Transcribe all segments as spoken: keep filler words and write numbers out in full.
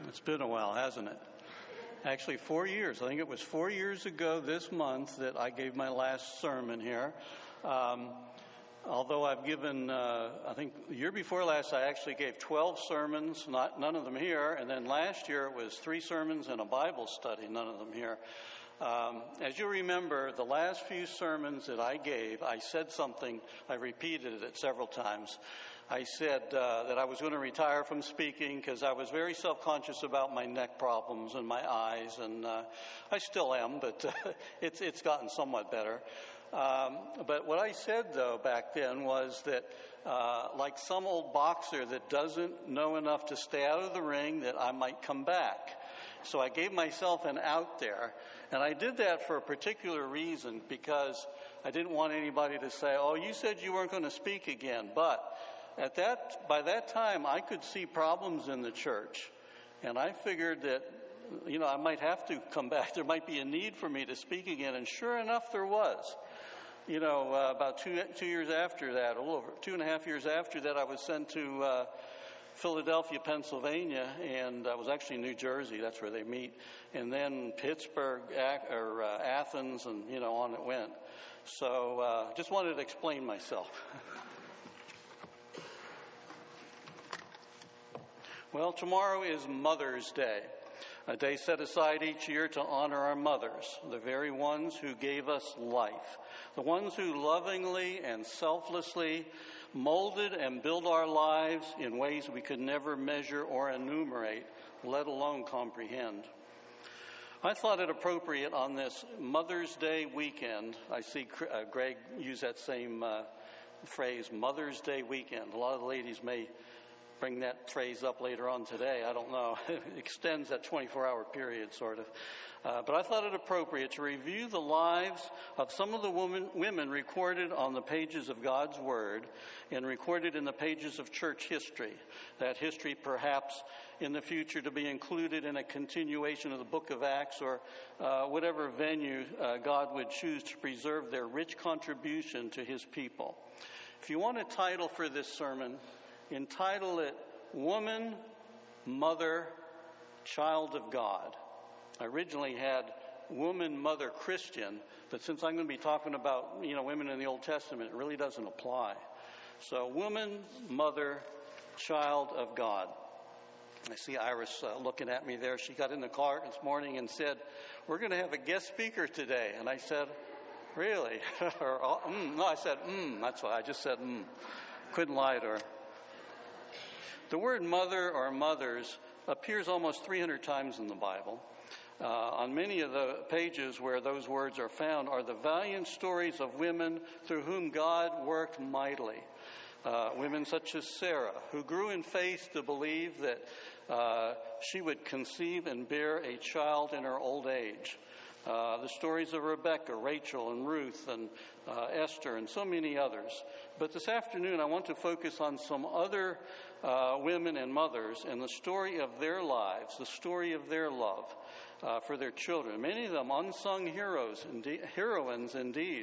It's been a while, hasn't it? Actually, four years. I think it was four years ago this month that I gave my last sermon here. Um, although I've given, uh, I think the year before last, I actually gave twelve sermons, not none of them here. And then last year it was three sermons and a Bible study, none of them here. Um, as you remember, the last few sermons that I gave, I said something, I repeated it several times. I said uh, that I was going to retire from speaking because I was very self-conscious about my neck problems and my eyes, and uh, I still am, but uh, it's it's gotten somewhat better. Um, but what I said, though, back then was that uh, like some old boxer that doesn't know enough to stay out of the ring, that I might come back. So I gave myself an out there, and I did that for a particular reason, because I didn't want anybody to say, oh, you said you weren't going to speak again. But at that, by that time, I could see problems in the church, and I figured that, you know, I might have to come back. There might be a need for me to speak again, and sure enough, there was. You know, uh, about two two years after that, a little over two and a half years after that, I was sent to uh, Philadelphia, Pennsylvania, and I was actually in New Jersey. That's where they meet, and then Pittsburgh or uh, Athens, and you know, on it went. So, uh, just wanted to explain myself. Well, tomorrow is Mother's Day, a day set aside each year to honor our mothers, the very ones who gave us life, the ones who lovingly and selflessly molded and built our lives in ways we could never measure or enumerate, let alone comprehend. I thought it appropriate on this Mother's Day weekend. I see uh, Greg use that same uh, phrase, Mother's Day weekend. A lot of the ladies may bring that phrase up later on today. I don't know. It extends that twenty-four hour period, sort of. Uh, but I thought it appropriate to review the lives of some of the women, women recorded on the pages of God's Word and recorded in the pages of church history. That history perhaps in the future to be included in a continuation of the book of Acts, or uh, whatever venue uh, God would choose to preserve their rich contribution to His people. If you want a title for this sermon, entitle it Woman, Mother, Child of God. I originally had Woman, Mother, Christian, but since I'm going to be talking about, you know, women in the Old Testament, it really doesn't apply. So, Woman, Mother, Child of God. I see Iris uh, looking at me there. She got in the car this morning and said, we're going to have a guest speaker today. And I said, really? or, mm. No, I said, mm. That's why I just said, mm. Couldn't lie to her. The word mother or mothers appears almost three hundred times in the Bible. Uh, on many of the pages where those words are found are the valiant stories of women through whom God worked mightily. Uh, women such as Sarah, who grew in faith to believe that uh, she would conceive and bear a child in her old age. Uh, the stories of Rebecca, Rachel, and Ruth, and uh, Esther, and so many others. But this afternoon, I want to focus on some other uh, women and mothers and the story of their lives, the story of their love uh, for their children. Many of them unsung heroes, indeed, heroines indeed.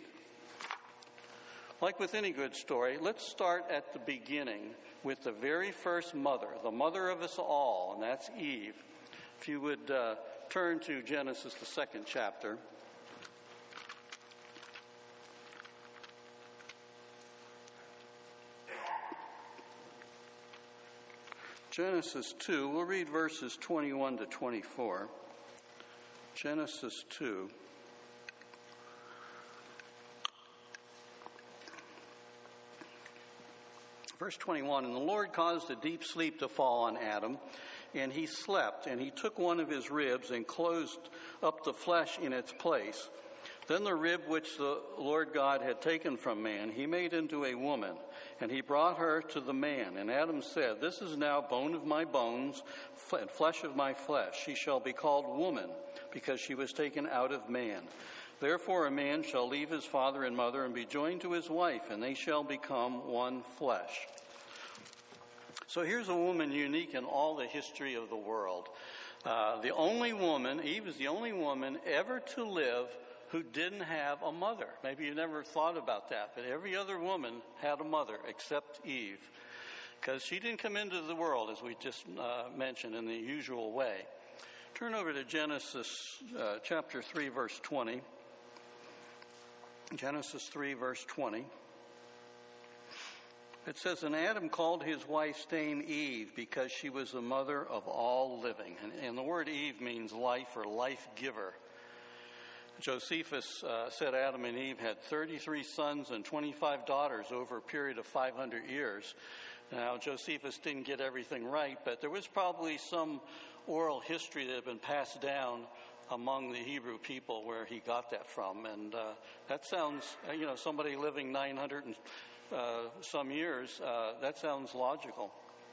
Like with any good story, let's start at the beginning with the very first mother, the mother of us all, and that's Eve. If you would uh, turn to Genesis, the second chapter. Genesis two, we'll read verses twenty-one to twenty-four. Genesis two. Verse twenty-one, and the Lord caused a deep sleep to fall on Adam, and he slept, and he took one of his ribs and closed up the flesh in its place. Then the rib which the Lord God had taken from man, he made into a woman, and he brought her to the man. And Adam said, this is now bone of my bones and flesh of my flesh. She shall be called woman, because she was taken out of man. Therefore a man shall leave his father and mother and be joined to his wife, and they shall become one flesh. So here's a woman unique in all the history of the world. Uh, the only woman, Eve is the only woman ever to live who didn't have a mother. Maybe you never thought about that, but every other woman had a mother except Eve. because she didn't come into the world, as we just uh, mentioned, in the usual way. Turn over to Genesis uh, chapter three, verse twenty. Genesis three, verse twenty. It says, and Adam called his wife's name Eve because she was the mother of all living. And, and the word Eve means life or life giver. Josephus uh, said Adam and Eve had thirty-three sons and twenty-five daughters over a period of five hundred years. Now, Josephus didn't get everything right, but there was probably some oral history that had been passed down among the Hebrew people where he got that from. And uh, that sounds, you know, somebody living nine hundred and uh, some years, uh, that sounds logical.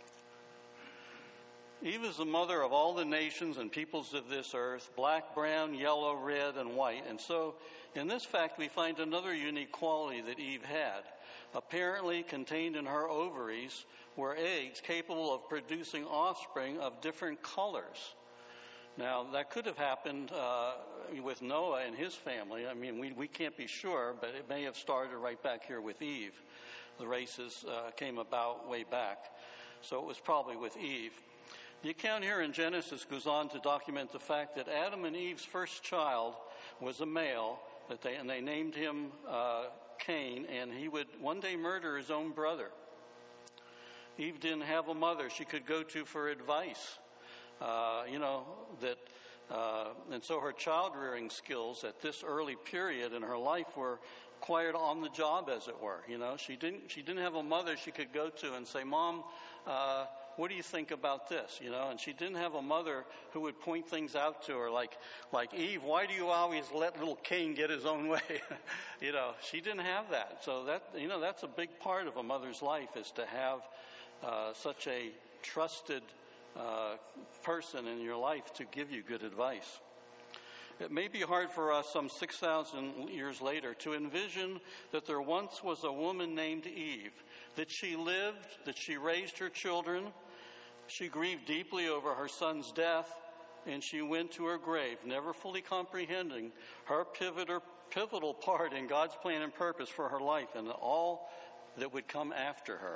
Eve is the mother of all the nations and peoples of this earth, black, brown, yellow, red, and white. And so in this fact, we find another unique quality that Eve had. Apparently contained in her ovaries were eggs capable of producing offspring of different colors. Now, that could have happened uh, with Noah and his family. I mean, we, we can't be sure, but it may have started right back here with Eve. The races uh, came about way back. So it was probably with Eve. The account here in Genesis goes on to document the fact that Adam and Eve's first child was a male, that they, and they named him uh, Cain, and he would one day murder his own brother. Eve didn't have a mother she could go to for advice. Uh, you know, that, uh, and so her child-rearing skills at this early period in her life were acquired on the job, as it were. You know, she didn't, she didn't have a mother she could go to and say, Mom, uh, what do you think about this? You know, and she didn't have a mother who would point things out to her like, like Eve, why do you always let little Cain get his own way? You know, she didn't have that. So that, you know, that's a big part of a mother's life, is to have uh, such a trusted Uh, person in your life to give you good advice. It may be hard for us some six thousand years later to envision that there once was a woman named Eve, that she lived, that she raised her children, she grieved deeply over her son's death, and she went to her grave, never fully comprehending her pivotal, pivotal part in God's plan and purpose for her life and all that would come after her.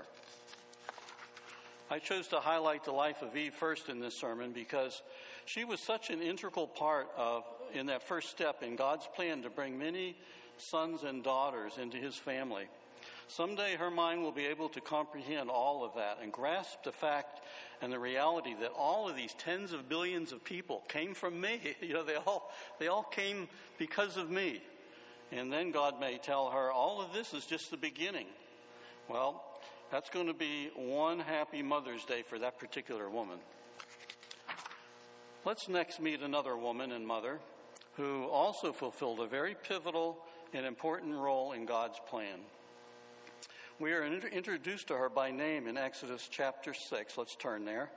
I chose to highlight the life of Eve first in this sermon because she was such an integral part of, in that first step in God's plan to bring many sons and daughters into his family. Someday her mind will be able to comprehend all of that and grasp the fact and the reality that all of these tens of billions of people came from me. You know, they all, they all came because of me. And then God may tell her, all of this is just the beginning. Well, that's going to be one happy Mother's Day for that particular woman. Let's next meet another woman and mother who also fulfilled a very pivotal and important role in God's plan. We are int- introduced to her by name in Exodus chapter six. Let's turn there.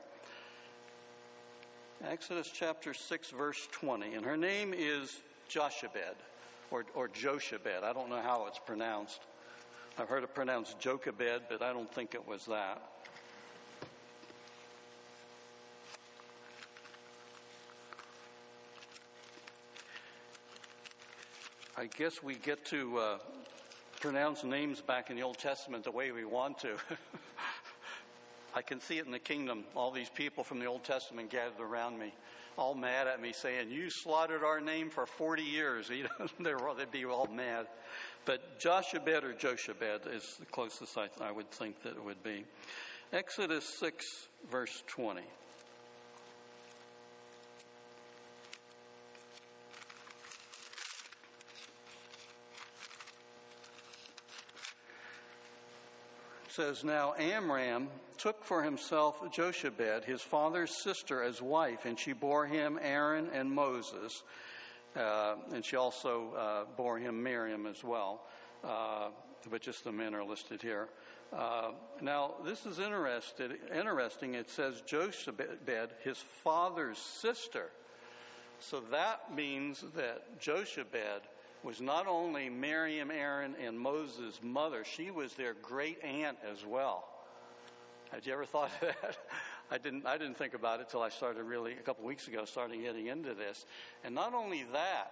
Exodus chapter six, verse twenty. And her name is Jochebed, or, or Jochebed. I don't know how it's pronounced. I've heard it pronounced Jochebed, but I don't think it was that. I guess we get to uh, pronounce names back in the Old Testament the way we want to. I can see it in the kingdom. All these people from the Old Testament gathered around me, all mad at me, saying, you slaughtered our name for forty years. You know, they'd be all mad. But Jochebed or Jochebed is the closest I, I would think that it would be. Exodus six, verse twenty. It says, now Amram took for himself Jochebed, his father's sister, as wife, and she bore him Aaron and Moses. Uh, and she also uh, bore him Miriam as well, uh, but just the men are listed here. Uh, now, this is interested, interesting. It says Jochebed, his father's sister. So that means that Jochebed was not only Miriam, Aaron, and Moses' mother, she was their great aunt as well. Had you ever thought of that? I didn't I didn't think about it till I started really, a couple weeks ago, starting getting into this. And not only that,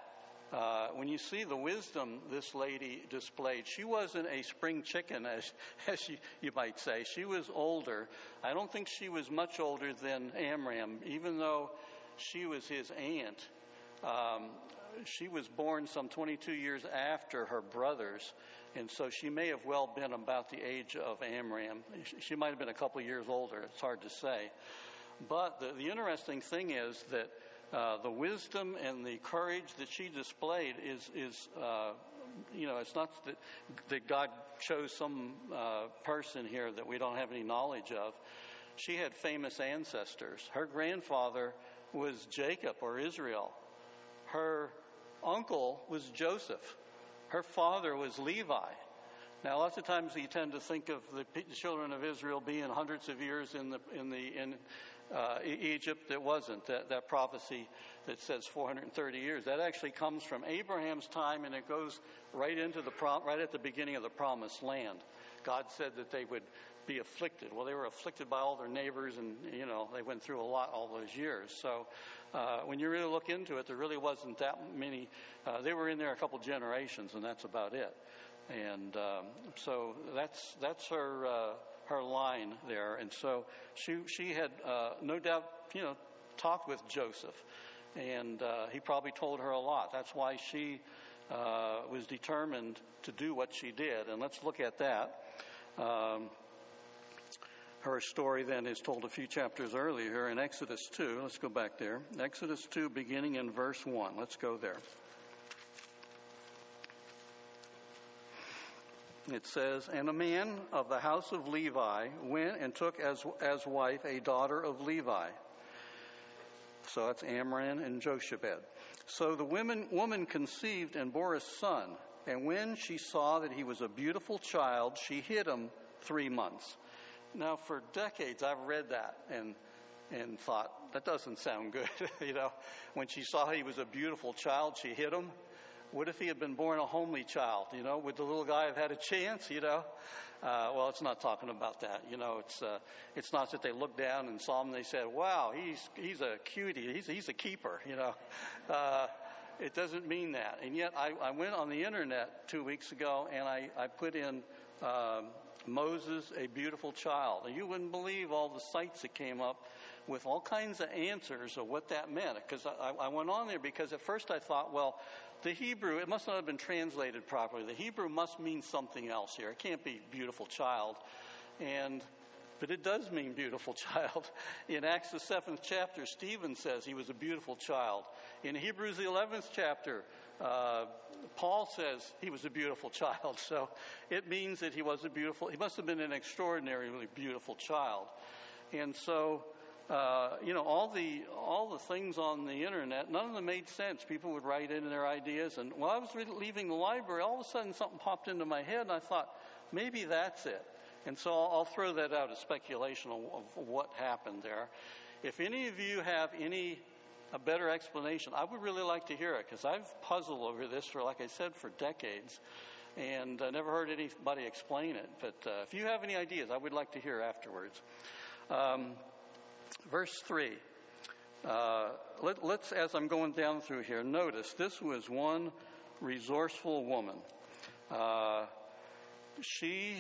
uh, when you see the wisdom this lady displayed, she wasn't a spring chicken, as, as you, you might say. She was older. I don't think she was much older than Amram, even though she was his aunt. Um, she was born some twenty-two years after her brothers, and so she may have well been about the age of Amram. She might have been a couple of years older. It's hard to say. But the, the interesting thing is that uh, the wisdom and the courage that she displayed is, is uh, you know, it's not that, that God chose some uh, person here that we don't have any knowledge of. She had famous ancestors. Her grandfather was Jacob or Israel. Her uncle was Joseph. Her father was Levi. Now, lots of times you tend to think of the children of Israel being hundreds of years in the in the in uh, Egypt. It wasn't. That that prophecy that says four hundred thirty years, that actually comes from Abraham's time, and it goes right into the prom- right at the beginning of the Promised Land. God said that they would be afflicted. Well, they were afflicted by all their neighbors, and you know they went through a lot all those years. So uh, when you really look into it, there really wasn't that many. Uh, they were in there a couple generations, and that's about it. And um, so that's that's her uh, her line there. And so she she had uh, no doubt, you know, talked with Joseph, and uh, he probably told her a lot. That's why she uh, was determined to do what she did. And let's look at that. Um, Her story then is told a few chapters earlier in Exodus two. Let's go back there. Exodus two, beginning in verse one. Let's go there. It says, "And a man of the house of Levi went and took as as wife a daughter of Levi." So that's Amram and Jochebed. "So the woman, woman conceived and bore a son. And when she saw that he was a beautiful child, she hid him three months." Now, for decades, I've read that and and thought, that doesn't sound good. You know, when she saw he was a beautiful child, she hid him. What if he had been born a homely child? You know, would the little guy have had a chance? You know, uh, well, it's not talking about that. You know, it's uh, it's not that they looked down and saw him and they said, "Wow, he's he's a cutie. He's he's a keeper." You know, uh, it doesn't mean that. And yet, I, I went on the internet two weeks ago and I I put in. Um, Moses, a beautiful child. And you wouldn't believe all the sites that came up with all kinds of answers of what that meant. Because I, I went on there because at first I thought, well, the Hebrew, it must not have been translated properly. The Hebrew must mean something else here. It can't be beautiful child. And but it does mean beautiful child. In Acts the seventh chapter, Stephen says he was a beautiful child. In Hebrews the eleventh chapter, uh, Paul says he was a beautiful child. So it means that he was a beautiful, he must have been an extraordinarily beautiful child. And so, uh, you know, all the all the things on the internet, none of them made sense. People would write in their ideas. And while I was leaving the library, all of a sudden something popped into my head, and I thought, maybe that's it. And so I'll, I'll throw that out as speculation of, of what happened there. If any of you have any a better explanation, I would really like to hear it, because I've puzzled over this for, like I said, for decades, and I never heard anybody explain it. But uh, if you have any ideas, I would like to hear afterwards. Um, verse three. Uh, let, let's, as I'm going down through here, notice this was one resourceful woman. Uh, she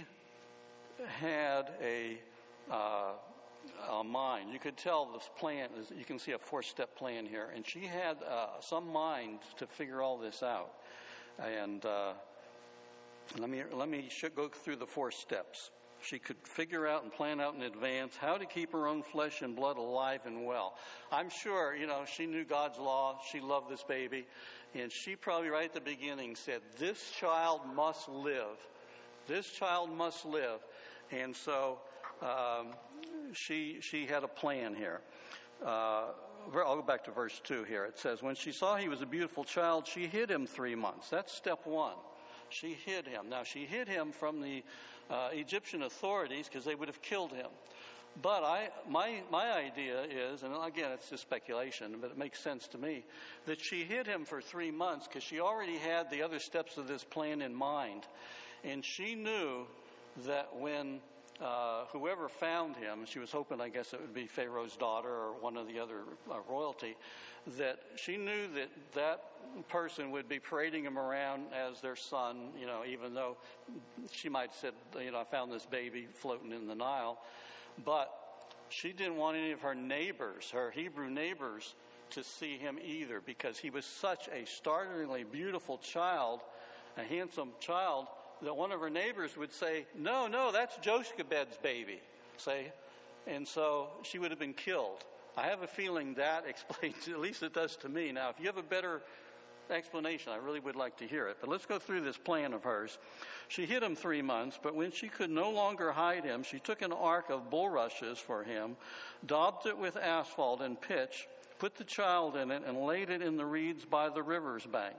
had a uh, a mind. You could tell this plan is, you can see a four-step plan here, and she had uh, some mind to figure all this out. And uh, let me let me go through the four steps. She could figure out and plan out in advance how to keep her own flesh and blood alive and well. I'm sure, you know, she knew God's law. She loved this baby, and she probably right at the beginning said, "This child must live. This child must live." And so um, she she had a plan here. Uh, I'll go back to verse two here. It says, "When she saw he was a beautiful child, she hid him three months." That's step one. She hid him. Now, she hid him from the uh, Egyptian authorities because they would have killed him. But I, my my idea is, and again, it's just speculation, but it makes sense to me, that she hid him for three months because she already had the other steps of this plan in mind. And she knew that when uh, whoever found him, she was hoping, I guess it would be Pharaoh's daughter or one of the other uh, royalty, that she knew that that person would be parading him around as their son, you know, even though she might have said, you know, I found this baby floating in the Nile. But she didn't want any of her neighbors, her Hebrew neighbors, to see him either, because he was such a startlingly beautiful child, a handsome child, that one of her neighbors would say, no, no, that's Jochebed's baby, say, and so she would have been killed. I have a feeling that explains, at least it does to me. Now, if you have a better explanation, I really would like to hear it. But let's go through this plan of hers. She hid him three months, but when she could no longer hide him, she took an ark of bulrushes for him, daubed it with asphalt and pitch, put the child in it, and laid it in the reeds by the river's bank.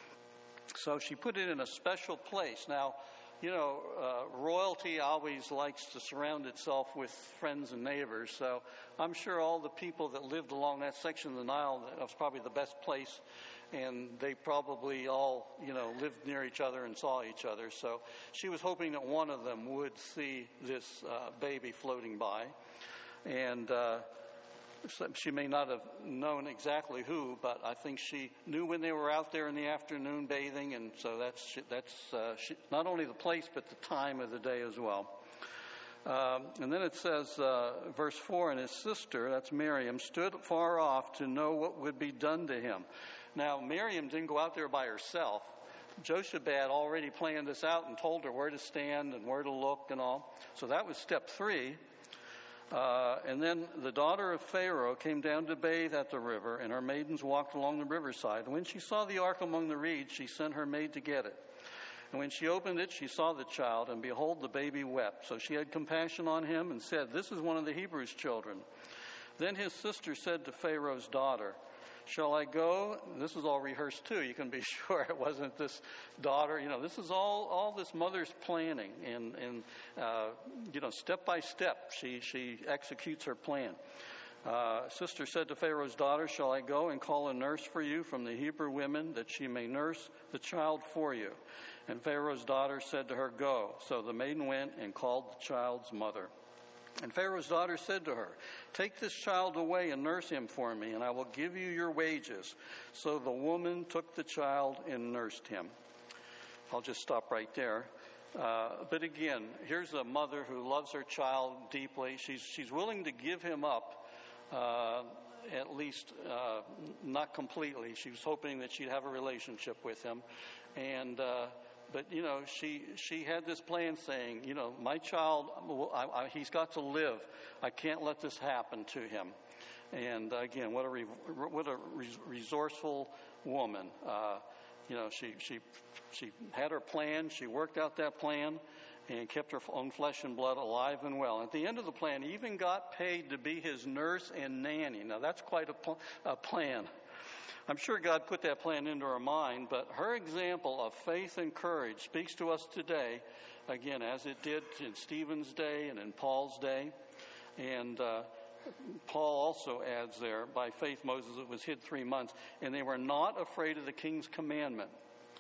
So she put it in a special place. Now, you know, uh, royalty always likes to surround itself with friends and neighbors. So I'm sure all the people that lived along that section of the Nile, that was probably the best place. And they probably all, you know, lived near each other and saw each other. So she was hoping that one of them would see this uh, baby floating by. And uh, she may not have known exactly who, but I think she knew when they were out there in the afternoon bathing, and so that's that's uh, she, not only the place but the time of the day as well. Um, and then it says, uh, verse four, and his sister, that's Miriam, stood far off to know what would be done to him. Now, Miriam didn't go out there by herself. Jochebed already planned this out and told her where to stand and where to look and all. So that was step three. Uh, and then the daughter of Pharaoh came down to bathe at the river, and her maidens walked along the riverside. And when she saw the ark among the reeds, she sent her maid to get it. And when she opened it, she saw the child, and behold, the baby wept. So she had compassion on him and said, this is one of the Hebrews' children. Then his sister said to Pharaoh's daughter, shall I go? This is all rehearsed too. You can be sure it wasn't this daughter. You know, this is all, all this mother's planning. And, and uh, you know, step by step, she, she executes her plan. Uh, sister said to Pharaoh's daughter, shall I go and call a nurse for you from the Hebrew women, that she may nurse the child for you? And Pharaoh's daughter said to her, go. So the maiden went and called the child's mother. And Pharaoh's daughter said to her, take this child away and nurse him for me, and I will give you your wages. So the woman took the child and nursed him. I'll just stop right there. Uh, but again, here's a mother who loves her child deeply. She's, she's willing to give him up, uh, at least uh, not completely. She was hoping that she'd have a relationship with him. And uh But, you know, she she had this plan saying, you know, my child, I, I, he's got to live. I can't let this happen to him. And, uh, again, what a re, what a resourceful woman. Uh, you know, she, she, she had her plan. She worked out that plan and kept her own flesh and blood alive and well. At the end of the plan, even got paid to be his nurse and nanny. Now, that's quite a, pl- a plan. I'm sure God put that plan into her mind, but her example of faith and courage speaks to us today, again, as it did in Stephen's day and in Paul's day. And uh, Paul also adds there, by faith Moses was hid three months, and they were not afraid of the king's commandment.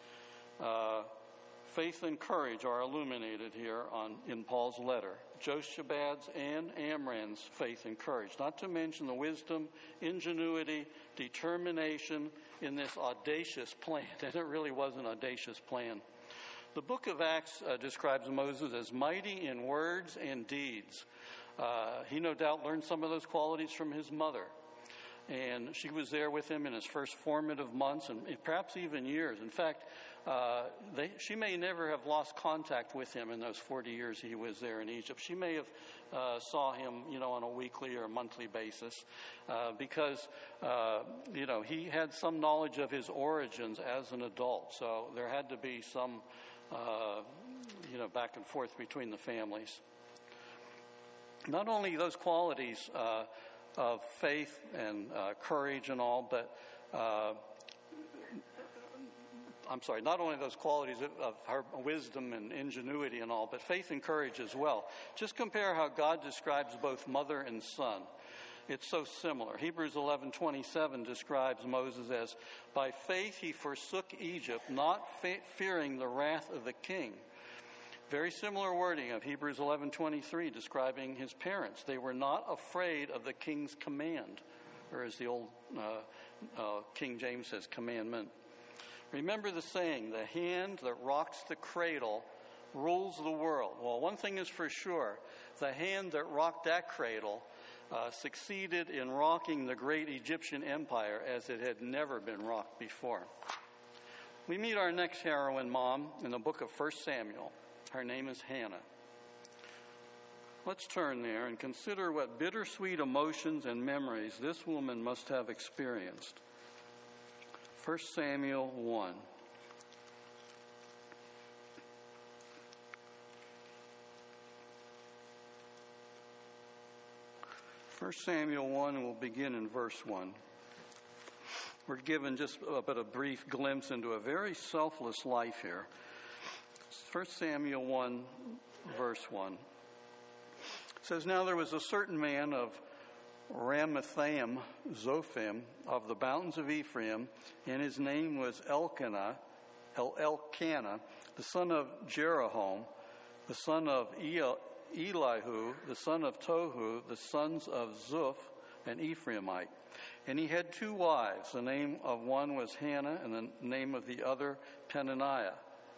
Uh, faith and courage are illuminated here on in Paul's letter. Jochebed's and Amram's faith and courage, not to mention the wisdom, ingenuity, determination in this audacious plan. And it really was an audacious plan. The book of Acts uh, describes Moses as mighty in words and deeds. Uh, he no doubt learned some of those qualities from his mother. And she was there with him in his first formative months and perhaps even years. In fact, uh, they, she may never have lost contact with him in those forty years he was there in Egypt. She may have uh, saw him, you know, on a weekly or a monthly basis uh, because, uh, you know, he had some knowledge of his origins as an adult. So there had to be some, uh, you know, back and forth between the families. Not only those qualities uh, of faith and uh, courage and all, but uh, I'm sorry, not only those qualities of, of her wisdom and ingenuity and all, but faith and courage as well. Just compare how God describes both mother and son. It's so similar. Hebrews eleven twenty-seven describes Moses as, by faith he forsook Egypt, not fe- fearing the wrath of the king. Very similar wording of Hebrews eleven twenty-three describing his parents. They were not afraid of the king's command, or as the old uh, uh, King James says, commandment. Remember the saying, the hand that rocks the cradle rules the world. Well, one thing is for sure, the hand that rocked that cradle uh, succeeded in rocking the great Egyptian empire as it had never been rocked before. We meet our next heroine, mom, in the book of First Samuel. Her name is Hannah. Let's turn there and consider what bittersweet emotions and memories this woman must have experienced. First Samuel one. First Samuel one will begin in verse one. We're given just a, but a brief glimpse into a very selfless life here. First Samuel one, verse one. It says, now there was a certain man of Ramathaim, Zophim, of the mountains of Ephraim, and his name was Elkanah, El- Elkanah, the son of Jeroham, the son of El- Elihu, the son of Tohu, the sons of Zuph, an Ephraimite. And he had two wives. The name of one was Hannah, and the name of the other Peninnah.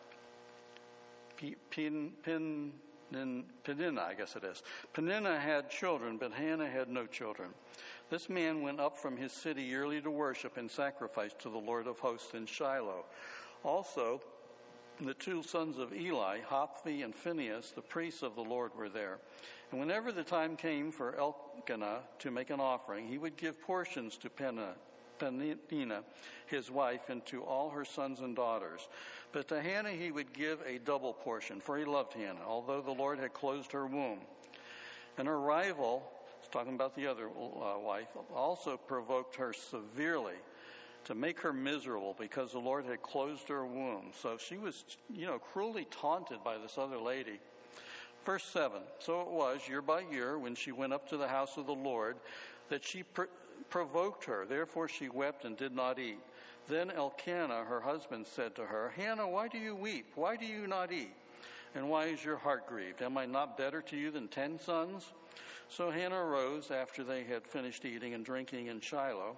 Pin, Pin, Peninnah, I guess it is. Peninnah had children, but Hannah had no children. This man went up from his city yearly to worship and sacrifice to the Lord of hosts in Shiloh. Also, the two sons of Eli, Hophni and Phinehas, the priests of the Lord, were there. And whenever the time came for Elkanah to make an offering, he would give portions to Peninnah, Peninnah, his wife, and to all her sons and daughters. But to Hannah he would give a double portion, for he loved Hannah, although the Lord had closed her womb. And her rival, talking about the other uh, wife, also provoked her severely to make her miserable because the Lord had closed her womb. So she was, you know, cruelly taunted by this other lady. Verse seven, so it was year by year when she went up to the house of the Lord that she pr- provoked her. Therefore she wept and did not eat. Then Elkanah, her husband, said to her, Hannah, why do you weep? Why do you not eat? And why is your heart grieved? Am I not better to you than ten sons? So Hannah arose after they had finished eating and drinking in Shiloh.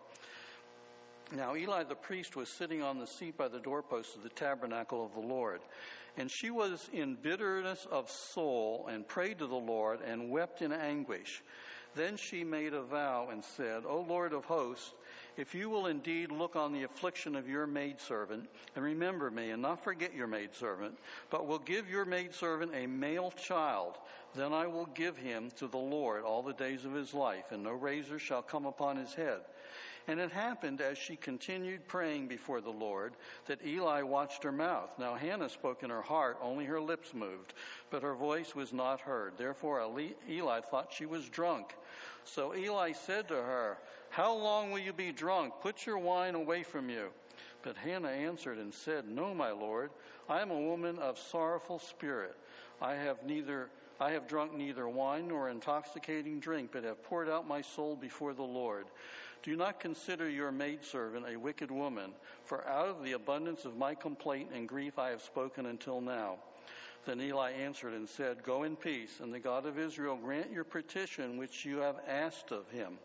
Now Eli the priest was sitting on the seat by the doorpost of the tabernacle of the Lord. And she was in bitterness of soul and prayed to the Lord and wept in anguish. Then she made a vow and said, O Lord of hosts, if you will indeed look on the affliction of your maidservant and remember me and not forget your maidservant, but will give your maidservant a male child, then I will give him to the Lord all the days of his life, and no razor shall come upon his head. And it happened as she continued praying before the Lord that Eli watched her mouth. Now Hannah spoke in her heart, only her lips moved, but her voice was not heard. Therefore Eli thought she was drunk. So Eli said to her, How long will you be drunk? Put your wine away from you. But Hannah answered and said, No, my Lord, I am a woman of sorrowful spirit. I have neither I have drunk neither wine nor intoxicating drink, but have poured out my soul before the Lord. Do not consider your maidservant a wicked woman, for out of the abundance of my complaint and grief I have spoken until now. Then Eli answered and said, Go in peace, and the God of Israel grant your petition which you have asked of him.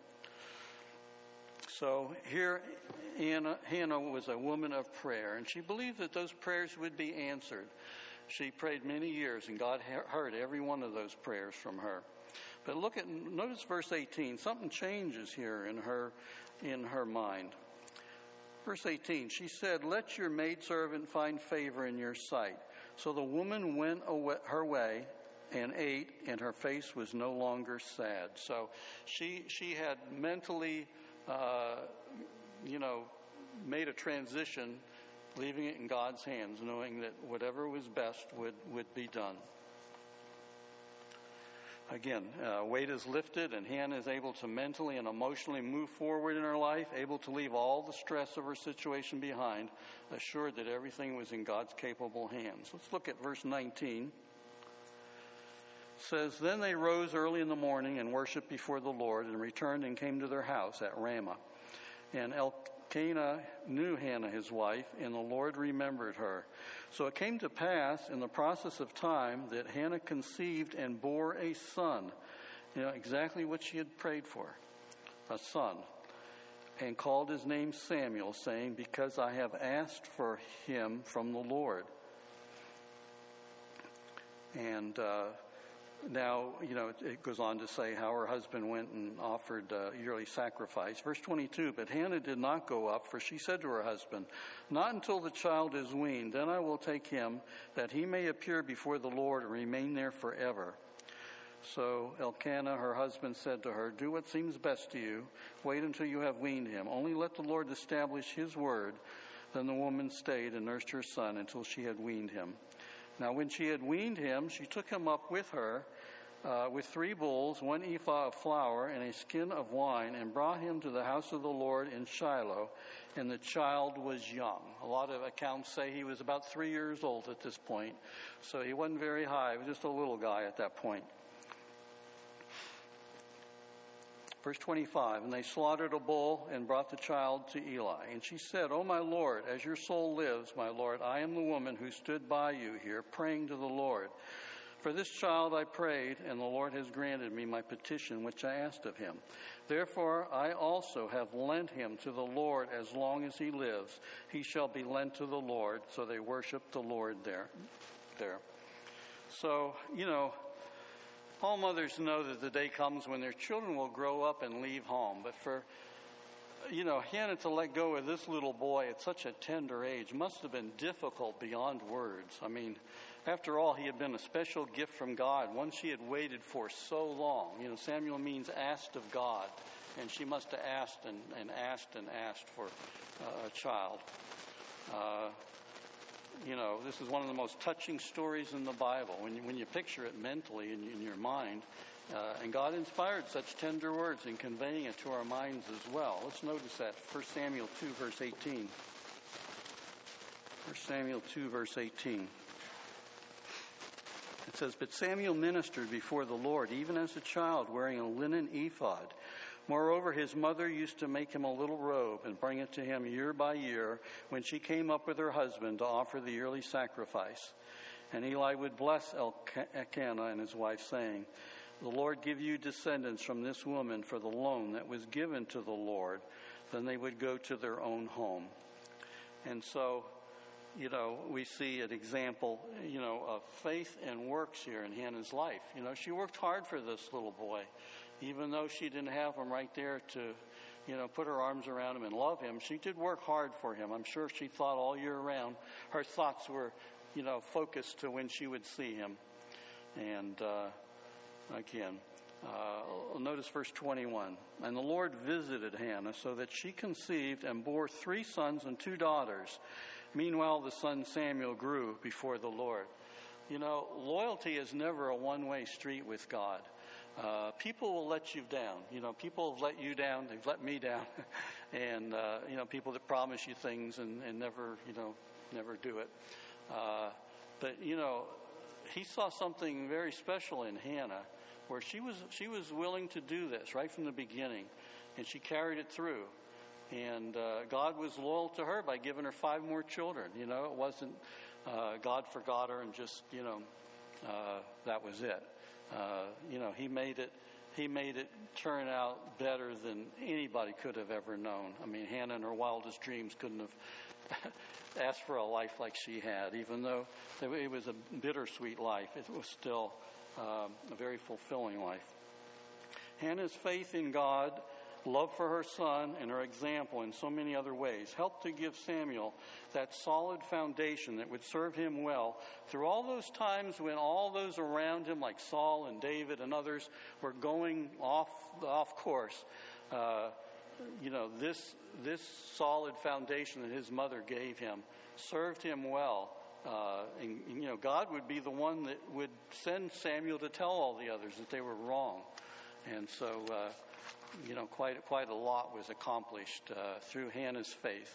So here Hannah, Hannah was a woman of prayer, and she believed that those prayers would be answered. She prayed many years, and God heard every one of those prayers from her. But look at, notice verse eighteen. Something changes here in her, in her mind. Verse eighteen, she said, Let your maidservant find favor in your sight. So the woman went away, her way and ate, and her face was no longer sad. So she she had mentally, uh, you know, made a transition, leaving it in God's hands, knowing that whatever was best would, would be done. Again, uh, weight is lifted, and Hannah is able to mentally and emotionally move forward in her life, able to leave all the stress of her situation behind, assured that everything was in God's capable hands. Let's look at verse nineteen. It says, Then they rose early in the morning and worshipped before the Lord, and returned and came to their house at Ramah. And El- Elkanah knew Hannah his wife, and the Lord remembered her. So it came to pass in the process of time that Hannah conceived and bore a son. You know, exactly what she had prayed for, a son, and called his name Samuel, saying, because I have asked for him from the Lord. And uh, now, you know, it, it goes on to say how her husband went and offered a yearly sacrifice. Verse twenty-two, but Hannah did not go up, for she said to her husband, not until the child is weaned, then I will take him, that he may appear before the Lord and remain there forever. So Elkanah, her husband, said to her, do what seems best to you. Wait until you have weaned him. Only let the Lord establish his word. Then the woman stayed and nursed her son until she had weaned him. Now when she had weaned him, she took him up with her uh, with three bulls, one ephah of flour, and a skin of wine, and brought him to the house of the Lord in Shiloh. And the child was young. A lot of accounts say he was about three years old at this point. So he wasn't very high. He was just a little guy at that point. Verse twenty-five, and they slaughtered a bull and brought the child to Eli. And she said, O my Lord, as your soul lives, my Lord, I am the woman who stood by you here, praying to the Lord. For this child I prayed, and the Lord has granted me my petition, which I asked of him. Therefore I also have lent him to the Lord as long as he lives. He shall be lent to the Lord. So they worshiped the Lord there. there. So, you know, all mothers know that the day comes when their children will grow up and leave home. But for, you know, Hannah to let go of this little boy at such a tender age must have been difficult beyond words. I mean, after all, he had been a special gift from God, one she had waited for so long. You know, Samuel means asked of God. And she must have asked and, and asked and asked for uh, a child. Uh, You know, this is one of the most touching stories in the Bible. When you, when you picture it mentally in, in your mind, uh, and God inspired such tender words in conveying it to our minds as well. Let's notice that. First Samuel two, verse eighteen. First Samuel two, verse eighteen. It says, but Samuel ministered before the Lord, even as a child, wearing a linen ephod. Moreover, his mother used to make him a little robe and bring it to him year by year when she came up with her husband to offer the yearly sacrifice. And Eli would bless Elkanah and his wife, saying, the Lord give you descendants from this woman for the loan that was given to the Lord. Then they would go to their own home. And so, you know, we see an example, you know, of faith and works here in Hannah's life. You know, she worked hard for this little boy. Even though she didn't have him right there to, you know, put her arms around him and love him, she did work hard for him. I'm sure she thought all year round. Her thoughts were, you know, focused to when she would see him. And uh, again, uh, notice verse twenty-one. And the Lord visited Hannah so that she conceived and bore three sons and two daughters. Meanwhile, the son Samuel grew before the Lord. You know, loyalty is never a one-way street with God. Uh, people will let you down. You know, people have let you down. They've let me down. and, uh, you know, people that promise you things and, and never, you know, never do it. Uh, but, you know, he saw something very special in Hannah where she was, she was willing to do this right from the beginning. And she carried it through. And uh, God was loyal to her by giving her five more children. You know, it wasn't uh, God forgot her and just, you know, uh, that was it. Uh, you know, he made it, he made it turn out better than anybody could have ever known. I mean, Hannah in her wildest dreams couldn't have asked for a life like she had. Even though it was a bittersweet life, it was still um, a very fulfilling life. Hannah's faith in God, love for her son, and her example in so many other ways helped to give Samuel that solid foundation that would serve him well through all those times when all those around him, like Saul and David and others, were going off off course. Uh, you know, this this solid foundation that his mother gave him served him well. Uh, and, you know, God would be the one that would send Samuel to tell all the others that they were wrong. And so, uh, you know, quite, quite a lot was accomplished uh, through Hannah's faith.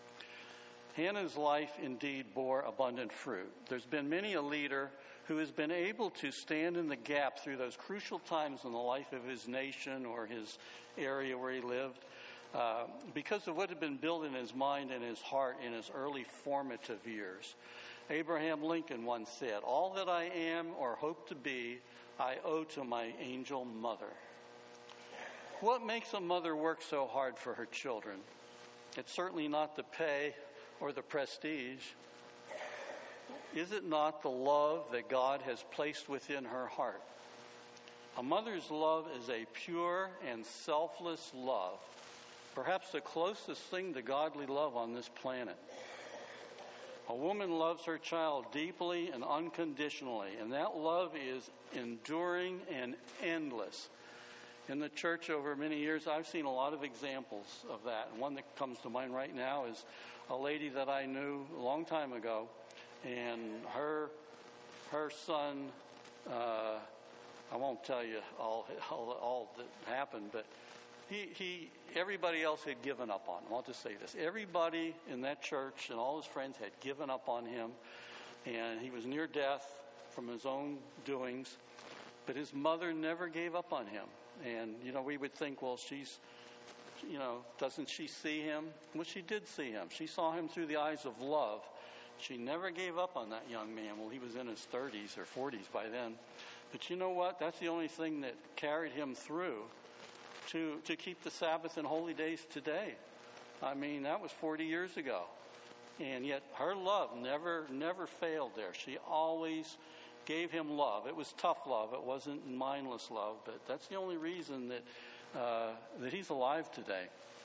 Hannah's life indeed bore abundant fruit. There's been many a leader who has been able to stand in the gap through those crucial times in the life of his nation or his area where he lived. uh, because of what had been built in his mind and his heart in his early formative years. Abraham Lincoln once said, "All that I am or hope to be, I owe to my angel mother." What makes a mother work so hard for her children? It's certainly not the pay or the prestige. Is it not the love that God has placed within her heart? A mother's love is a pure and selfless love, perhaps the closest thing to godly love on this planet. A woman loves her child deeply and unconditionally, and that love is enduring and endless. In the church over many years, I've seen a lot of examples of that. And one that comes to mind right now is a lady that I knew a long time ago, and her her son, uh, I won't tell you all, all, all that happened, but he, he, everybody else had given up on him. I'll just say this. Everybody in that church and all his friends had given up on him, and he was near death from his own doings, but his mother never gave up on him. And, you know, we would think, well, she's, you know, doesn't she see him? Well, she did see him. She saw him through the eyes of love. She never gave up on that young man. Well, he was in his thirties or forties by then. But you know what? That's the only thing that carried him through to to keep the Sabbath and holy days today. I mean, that was forty years ago. And yet her love never, never failed there. She always gave him love. It was tough love. It wasn't mindless love. But that's the only reason that, uh, that he's alive today.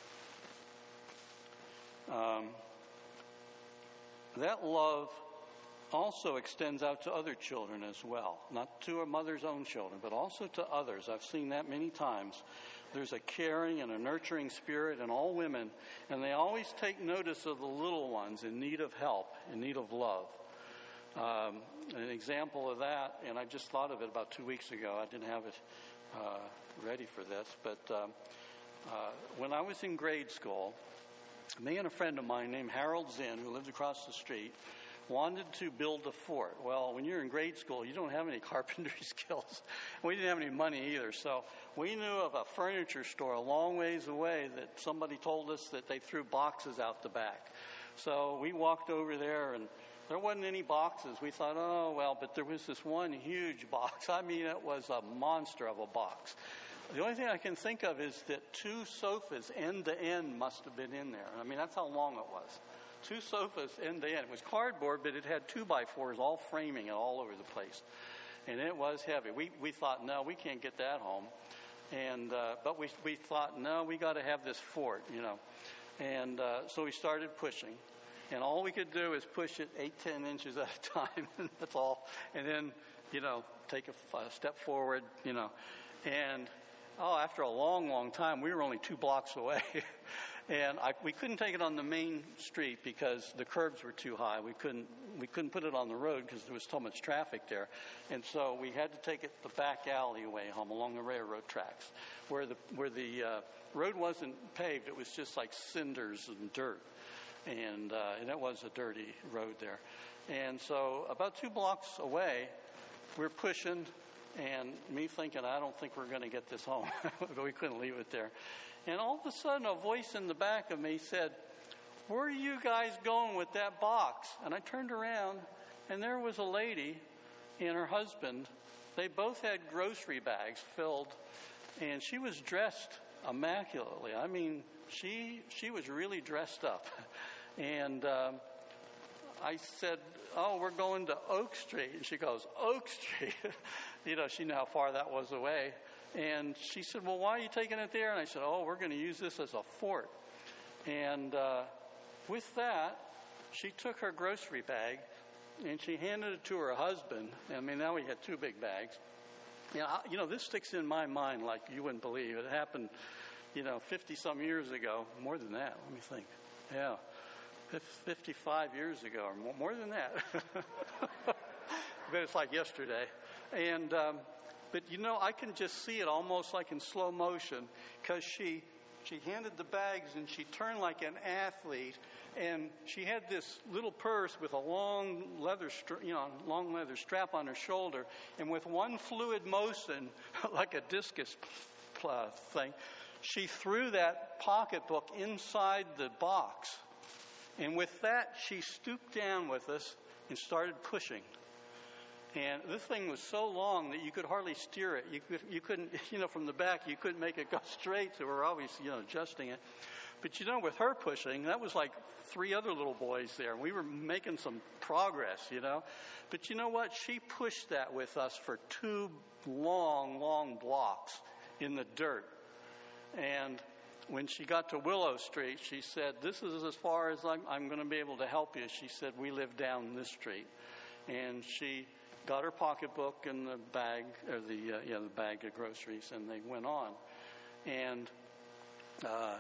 Um, that love also extends out to other children as well. Not to a mother's own children, but also to others. I've seen that many times. There's a caring and a nurturing spirit in all women, and they always take notice of the little ones in need of help, in need of love. Um, an example of that, and I just thought of it about two weeks ago. I didn't have it uh, ready for this, but um, uh, when I was in grade school, me and a friend of mine named Harold Zinn, who lived across the street, wanted to build a fort. Well, when you're in grade school, you don't have any carpentry skills. We didn't have any money either, so we knew of a furniture store a long ways away that somebody told us that they threw boxes out the back. So we walked over there, and there wasn't any boxes. We thought, oh, well, but there was this one huge box. I mean, it was a monster of a box. The only thing I can think of is that two sofas end to end must have been in there. I mean, that's how long it was. Two sofas end to end. It was cardboard, but it had two by fours all framing it all over the place. And it was heavy. We we thought, no, we can't get that home. And uh, but we we thought, no, we got to have this fort, you know. And uh, so we started pushing. And all we could do is push it eight, ten inches at a time. That's all. And then, you know, take a, a step forward, you know. And, oh, after a long, long time, we were only two blocks away. And I, we couldn't take it on the main street because the curbs were too high. We couldn't we couldn't put it on the road because there was so much traffic there. And so we had to take it the back alleyway home along the railroad tracks where the, where the uh, road wasn't paved. It was just like cinders and dirt. And, uh, and it was a dirty road there. And so about two blocks away, we're pushing, and me thinking, I don't think we're going to get this home. But we couldn't leave it there. And all of a sudden, a voice in the back of me said, "Where are you guys going with that box?" And I turned around, and there was a lady and her husband. They both had grocery bags filled, and she was dressed immaculately. I mean, she she was really dressed up. And um, I said, "Oh, we're going to Oak Street." And she goes, "Oak Street?" You know, she knew how far that was away. And she said, "Well, why are you taking it there?" And I said, "Oh, we're going to use this as a fort." And uh, with that, she took her grocery bag and she handed it to her husband. I mean, now we had two big bags. You know, I, you know, this sticks in my mind like you wouldn't believe. It happened, you know, fifty-some years ago. More than that, let me think. Yeah, fifty-five years ago, or more, more than that. But it's like yesterday. And... Um, But, you know, I can just see it almost like in slow motion because she she handed the bags and she turned like an athlete, and she had this little purse with a long leather, stra- you know, long leather strap on her shoulder, and with one fluid motion, like a discus uh, thing, she threw that pocketbook inside the box. And with that, she stooped down with us and started pushing. And this thing was so long that you could hardly steer it. You, could, you couldn't, you know, from the back, you couldn't make it go straight, so we're always, you know, adjusting it. But, you know, with her pushing, that was like three other little boys there. We were making some progress, you know. But you know what? She pushed that with us for two long, long blocks in the dirt. And when she got to Willow Street, she said, this is as far as I'm, I'm going to be able to help you. She said, we live down this street. And she got her pocketbook and the bag, or the, uh, yeah, the bag of groceries, and they went on. And uh,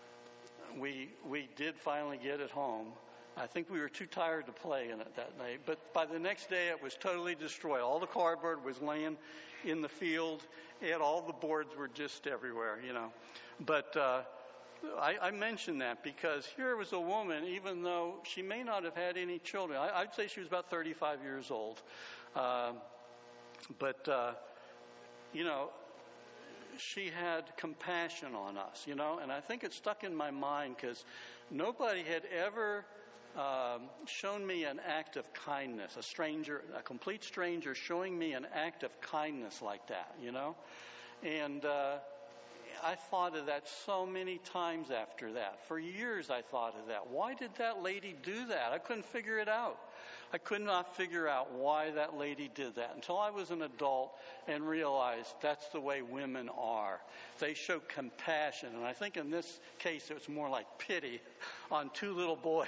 we we did finally get it home. I think we were too tired to play in it that night. But by the next day, it was totally destroyed. All the cardboard was laying in the field, and all the boards were just everywhere, you know. But uh, I, I mention that because here was a woman, even though she may not have had any children. I, I'd say she was about thirty-five years old. Uh, but, uh, you know, she had compassion on us, you know. And I think it stuck in my mind because nobody had ever um, shown me an act of kindness, a stranger, a complete stranger showing me an act of kindness like that, you know. And uh, I thought of that so many times after that. For years I thought of that. Why did that lady do that? I couldn't figure it out. I could not figure out why that lady did that until I was an adult and realized that's the way women are. They show compassion. And I think in this case it was more like pity on two little boys.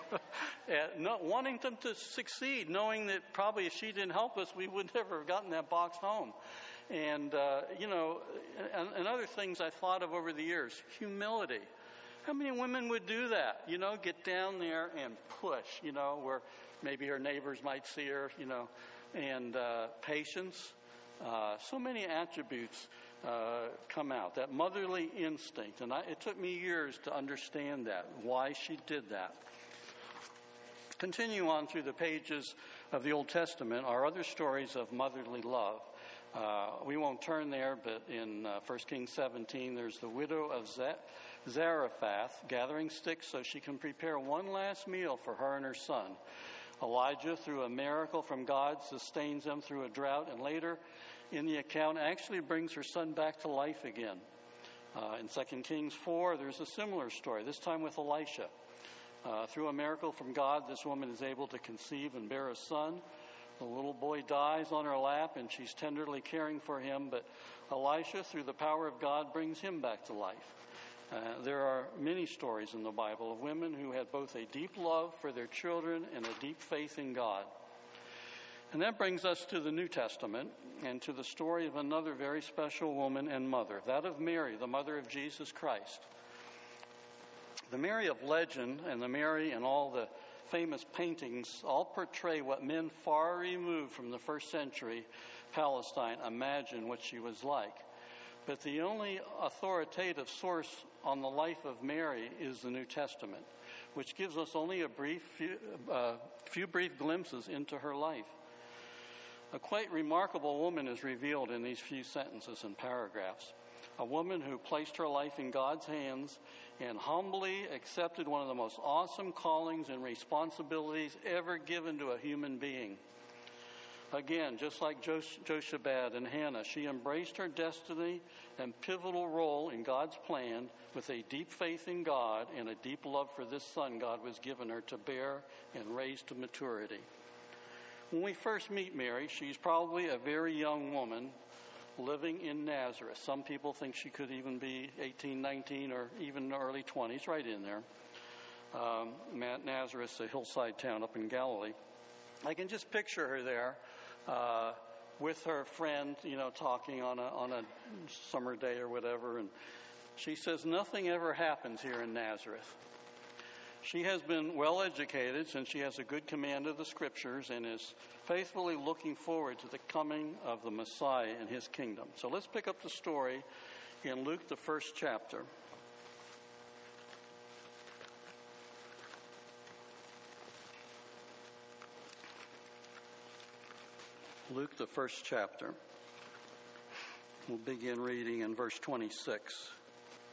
Not wanting them to succeed, knowing that probably if she didn't help us, we would never have gotten that box home. And, uh, you know, and, and other things I thought of over the years. Humility. How many women would do that? You know, get down there and push, you know, where maybe her neighbors might see her, you know. And uh, patience. Uh, so many attributes uh, come out. That motherly instinct. And I, it took me years to understand that, why she did that. Continue on through the pages of the Old Testament are other stories of motherly love. Uh, we won't turn there, but in uh, First Kings seventeen, there's the widow of Zarephath gathering sticks so she can prepare one last meal for her and her son. Elijah, through a miracle from God, sustains them through a drought, and later in the account actually brings her son back to life again. Uh, in Second Kings four, there's a similar story, this time with Elisha. Uh, through a miracle from God, this woman is able to conceive and bear a son. The little boy dies on her lap, and she's tenderly caring for him, but Elisha, through the power of God, brings him back to life. Uh, there are many stories in the Bible of women who had both a deep love for their children and a deep faith in God. And that brings us to the New Testament and to the story of another very special woman and mother, that of Mary, the mother of Jesus Christ. The Mary of legend and the Mary in all the famous paintings all portray what men far removed from the first century Palestine imagined what she was like. But the only authoritative source on the life of Mary is the New Testament, which gives us only a brief few, uh, few brief glimpses into her life. A quite remarkable woman is revealed in these few sentences and paragraphs. A woman who placed her life in God's hands and humbly accepted one of the most awesome callings and responsibilities ever given to a human being. Again, just like Jos- Jochebed and Hannah, she embraced her destiny and pivotal role in God's plan with a deep faith in God and a deep love for this son God was given her to bear and raise to maturity. When we first meet Mary, she's probably a very young woman living in Nazareth. Some people think she could even be eighteen, nineteen, or even in the early twenties, right in there. Um, Nazareth's a hillside town up in Galilee. I can just picture her there uh, with her friend, you know, talking on a, on a summer day or whatever. And she says, nothing ever happens here in Nazareth. She has been well educated since she has a good command of the scriptures and is faithfully looking forward to the coming of the Messiah and his kingdom. So let's pick up the story in Luke, the first chapter. Luke, the first chapter. We'll begin reading in verse twenty-six.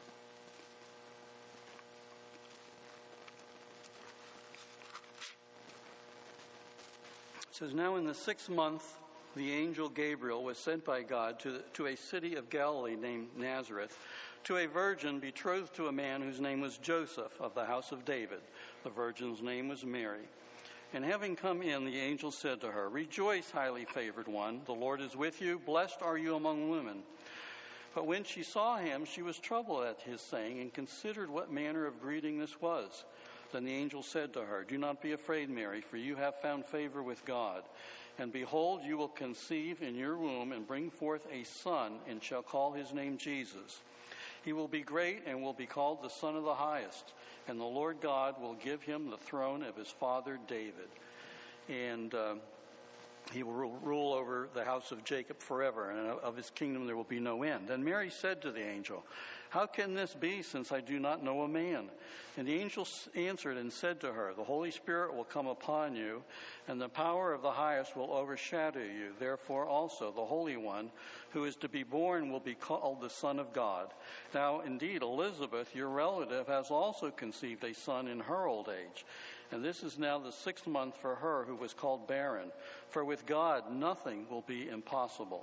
says, now in the sixth month, the angel Gabriel was sent by God to, the, to a city of Galilee named Nazareth, to a virgin betrothed to a man whose name was Joseph of the house of David. The virgin's name was Mary. And having come in, the angel said to her, rejoice, highly favored one, the Lord is with you. Blessed are you among women. But when she saw him, she was troubled at his saying and considered what manner of greeting this was. Then the angel said to her, do not be afraid, Mary, for you have found favor with God. And behold, you will conceive in your womb and bring forth a son, and shall call his name Jesus. He will be great and will be called the Son of the Highest. And the Lord God will give him the throne of his father David. And uh, he will rule over the house of Jacob forever, and of his kingdom there will be no end. And Mary said to the angel, how can this be, since I do not know a man? And the angel answered and said to her, the Holy Spirit will come upon you, and the power of the highest will overshadow you. Therefore also the Holy One who is to be born will be called the Son of God. Now indeed Elizabeth, your relative, has also conceived a son in her old age. And this is now the sixth month for her who was called barren. For with God nothing will be impossible.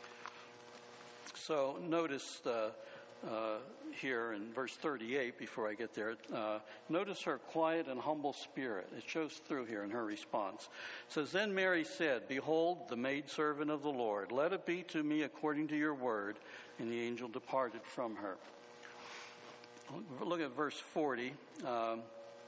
So notice the Uh, here in verse thirty-eight, before I get there, uh, notice her quiet and humble spirit. It shows through here in her response. It says, then Mary said, behold, the maidservant of the Lord, let it be to me according to your word. And the angel departed from her. Look at verse forty. Um,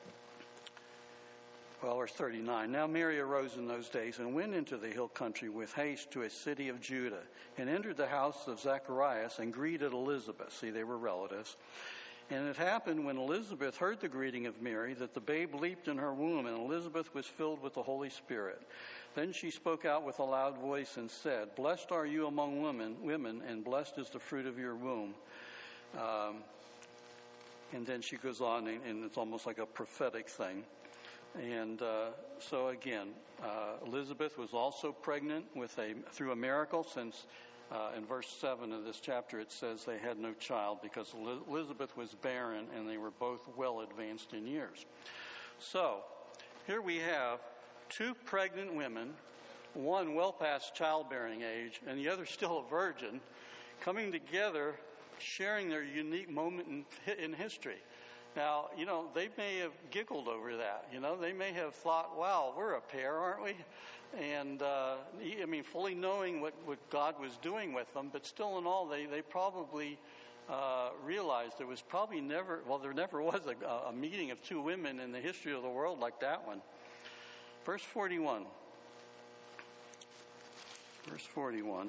Well, verse thirty-nine. Now Mary arose in those days and went into the hill country with haste to a city of Judah, and entered the house of Zacharias and greeted Elizabeth. See, they were relatives. And it happened when Elizabeth heard the greeting of Mary that the babe leaped in her womb, and Elizabeth was filled with the Holy Spirit. Then she spoke out with a loud voice and said, blessed are you among women, women, and blessed is the fruit of your womb. Um, and then she goes on, and, and it's almost like a prophetic thing. And uh, so again, uh, Elizabeth was also pregnant with a through a miracle, since uh, in verse seven of this chapter it says they had no child because Elizabeth was barren and they were both well advanced in years. So here we have two pregnant women, one well past childbearing age and the other still a virgin, coming together, sharing their unique moment in, in history. Now, you know, they may have giggled over that. You know, they may have thought, wow, we're a pair, aren't we? And, uh, I mean, fully knowing what, what God was doing with them, but still in all, they, they probably uh, realized there was probably never, well, there never was a, a meeting of two women in the history of the world like that one. Verse forty-one. Verse forty-one.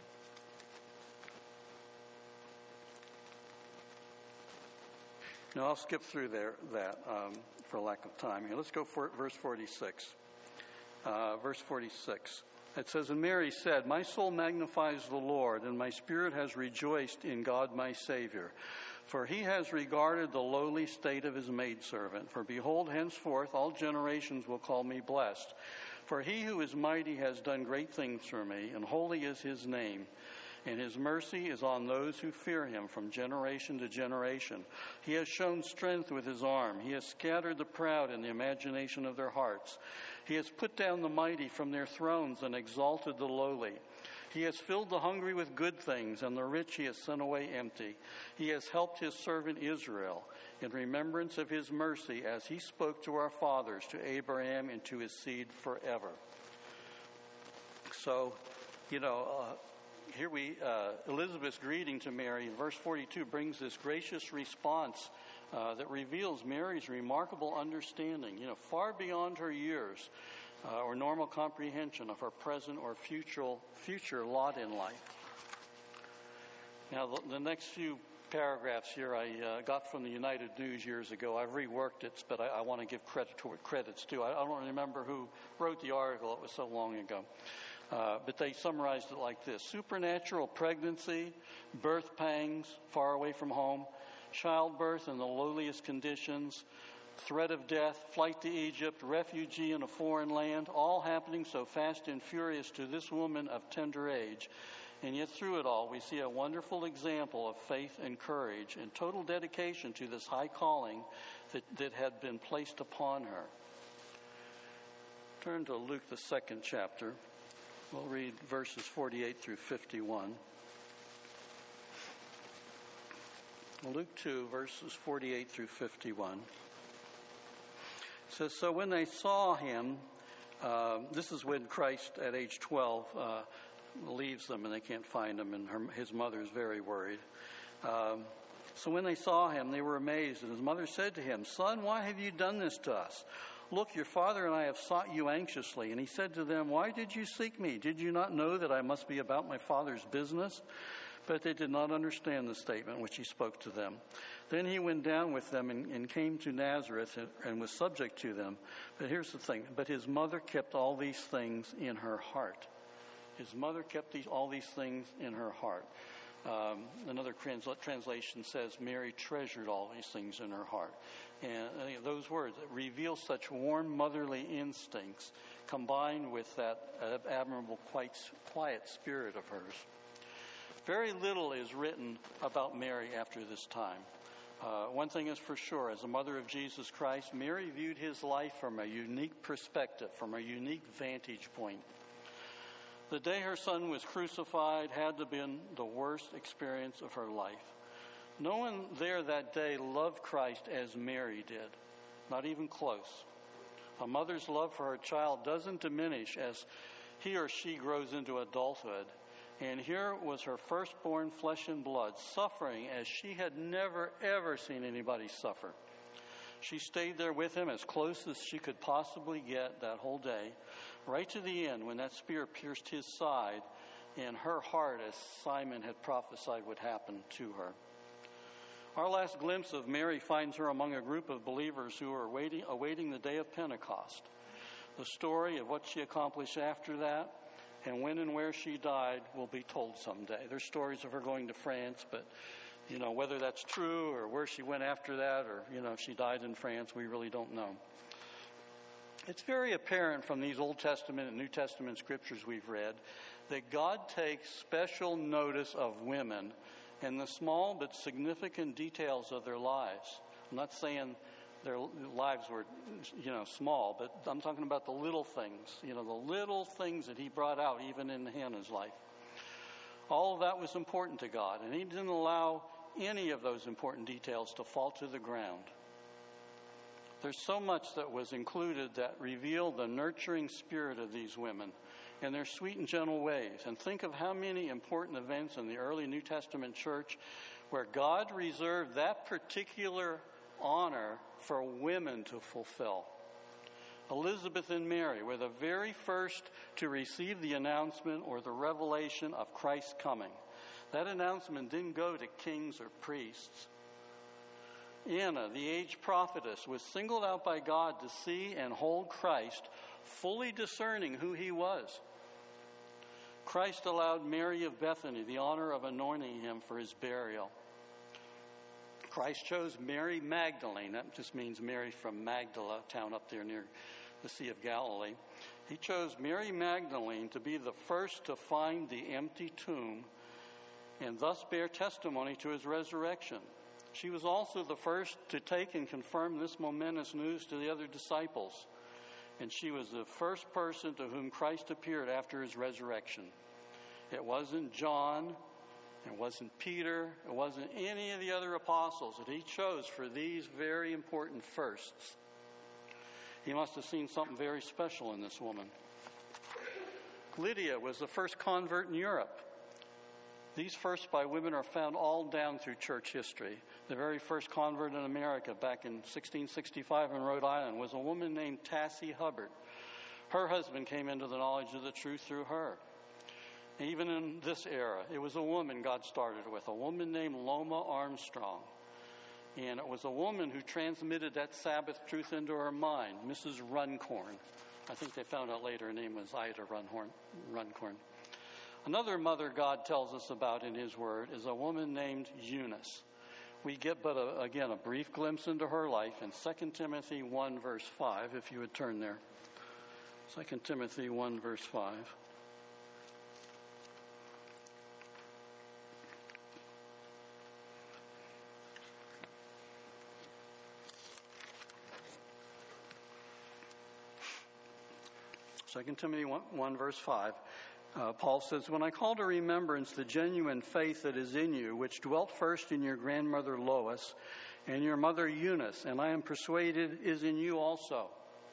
Now, I'll skip through there that um, for lack of time. Here, let's go for verse forty-six. Uh, verse forty-six. It says, and Mary said, my soul magnifies the Lord, and my spirit has rejoiced in God my Savior. For he has regarded the lowly state of his maidservant. For behold, henceforth all generations will call me blessed. For he who is mighty has done great things for me, and holy is his name. And his mercy is on those who fear him from generation to generation. He has shown strength with his arm. He has scattered the proud in the imagination of their hearts. He has put down the mighty from their thrones and exalted the lowly. He has filled the hungry with good things, and the rich he has sent away empty. He has helped his servant Israel in remembrance of his mercy, as he spoke to our fathers, to Abraham, and to his seed forever. So, you know, uh, Here we, uh, Elizabeth's greeting to Mary in verse forty-two brings this gracious response uh, that reveals Mary's remarkable understanding, you know, far beyond her years uh, or normal comprehension of her present or future, future lot in life. Now, the, the next few paragraphs here I uh, got from the United News years ago. I've reworked it, but I, I want to give credit to what credit's due. I, I don't remember who wrote the article. It was so long ago. Uh, but they summarized it like this: supernatural pregnancy, birth pangs far away from home, childbirth in the lowliest conditions, threat of death, flight to Egypt, refugee in a foreign land, all happening so fast and furious to this woman of tender age. And yet through it all, we see a wonderful example of faith and courage and total dedication to this high calling that, that had been placed upon her. Turn to Luke, the second chapter. We'll read verses forty-eight through fifty-one. Luke two, verses forty-eight through fifty-one. It says, so when they saw him, uh, this is when Christ at age twelve uh, leaves them and they can't find him, and her, his mother is very worried. Um, so when they saw him, they were amazed, and his mother said to him, Son, why have you done this to us? Look, your father and I have sought you anxiously. And he said to them, Why did you seek me? Did you not know that I must be about my father's business? But they did not understand the statement which he spoke to them. Then he went down with them and, and came to Nazareth and, and was subject to them. But here's the thing. But his mother kept all these things in her heart. His mother kept these, all these things in her heart. Um, another transla- translation says Mary treasured all these things in her heart. And uh, those words that reveal such warm motherly instincts combined with that uh, admirable quiet, quiet spirit of hers. Very little is written about Mary after this time. Uh, one thing is for sure, as a mother of Jesus Christ, Mary viewed his life from a unique perspective, from a unique vantage point. The day her son was crucified had to have been the worst experience of her life. No one there that day loved Christ as Mary did, not even close. A mother's love for her child doesn't diminish as he or she grows into adulthood. And here was her firstborn flesh and blood suffering as she had never, ever seen anybody suffer. She stayed there with him as close as she could possibly get that whole day, right to the end when that spear pierced his side and her heart, as Simon had prophesied would happen to her. Our last glimpse of Mary finds her among a group of believers who are waiting, awaiting the day of Pentecost. The story of what she accomplished after that and when and where she died will be told someday. There's stories of her going to France, but, you know, whether that's true or where she went after that or, you know, if she died in France, we really don't know. It's very apparent from these Old Testament and New Testament scriptures we've read that God takes special notice of women and the small but significant details of their lives. I'm not saying their lives were, you know, small, but I'm talking about the little things, you know, the little things that he brought out even in Hannah's life. All of that was important to God, and he didn't allow any of those important details to fall to the ground. There's so much that was included that revealed the nurturing spirit of these women and their sweet and gentle ways. And think of how many important events in the early New Testament church where God reserved that particular honor for women to fulfill. Elizabeth and Mary were the very first to receive the announcement or the revelation of Christ's coming. That announcement didn't go to kings or priests. Anna, the aged prophetess, was singled out by God to see and hold Christ, fully discerning who he was. Christ allowed Mary of Bethany the honor of anointing him for his burial. Christ chose Mary Magdalene. That just means Mary from Magdala, town up there near the Sea of Galilee. He chose Mary Magdalene to be the first to find the empty tomb and thus bear testimony to his resurrection. She was also the first to take and confirm this momentous news to the other disciples. And she was the first person to whom Christ appeared after his resurrection. It wasn't John. It wasn't Peter. It wasn't any of the other apostles that he chose for these very important firsts. He must have seen something very special in this woman. Lydia was the first convert in Europe. These firsts by women are found all down through church history. The very first convert in America back in sixteen sixty-five in Rhode Island was a woman named Tassie Hubbard. Her husband came into the knowledge of the truth through her. Even in this era, it was a woman God started with, a woman named Loma Armstrong. And it was a woman who transmitted that Sabbath truth into her mind, Missus Runcorn. I think they found out later her name was Ida Runhorn, Runcorn. Another mother God tells us about in his word is a woman named Eunice. We get but, a, again, a brief glimpse into her life in Second Timothy one, verse five, if you would turn there. Second Timothy one, verse five. Second Timothy one, one verse five. Uh, Paul says, when I call to remembrance the genuine faith that is in you, which dwelt first in your grandmother Lois and your mother Eunice, and I am persuaded is in you also.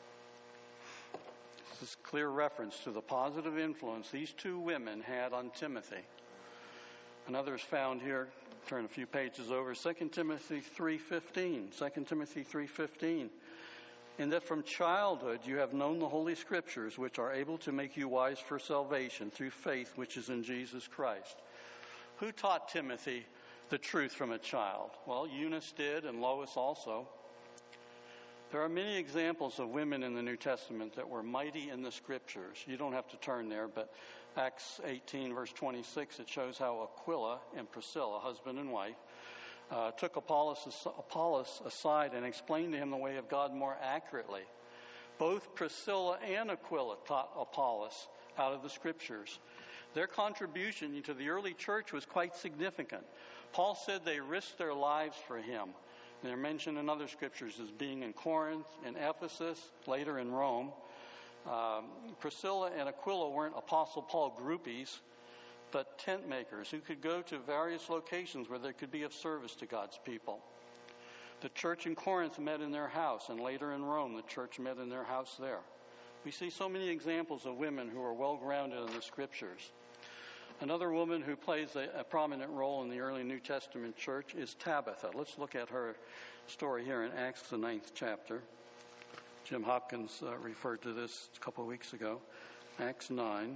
This is clear reference to the positive influence these two women had on Timothy. Another is found here, turn a few pages over, Second Timothy three fifteen. Second Timothy three fifteen. In that from childhood you have known the Holy Scriptures, which are able to make you wise for salvation through faith which is in Jesus Christ. Who taught Timothy the truth from a child? Well, Eunice did, and Lois also. There are many examples of women in the New Testament that were mighty in the Scriptures. You don't have to turn there, but Acts eighteen, verse twenty-six, it shows how Aquila and Priscilla, husband and wife, Uh, took Apollos, Apollos aside and explained to him the way of God more accurately. Both Priscilla and Aquila taught Apollos out of the Scriptures. Their contribution to the early church was quite significant. Paul said they risked their lives for him. They're mentioned in other Scriptures as being in Corinth, in Ephesus, later in Rome. Um, Priscilla and Aquila weren't Apostle Paul groupies, but tent makers who could go to various locations where they could be of service to God's people. The church in Corinth met in their house, and later in Rome, the church met in their house there. We see so many examples of women who are well-grounded in the Scriptures. Another woman who plays a, a prominent role in the early New Testament church is Tabitha. Let's look at her story here in Acts, the ninth chapter. Jim Hopkins uh, referred to this a couple of weeks ago. Acts nine.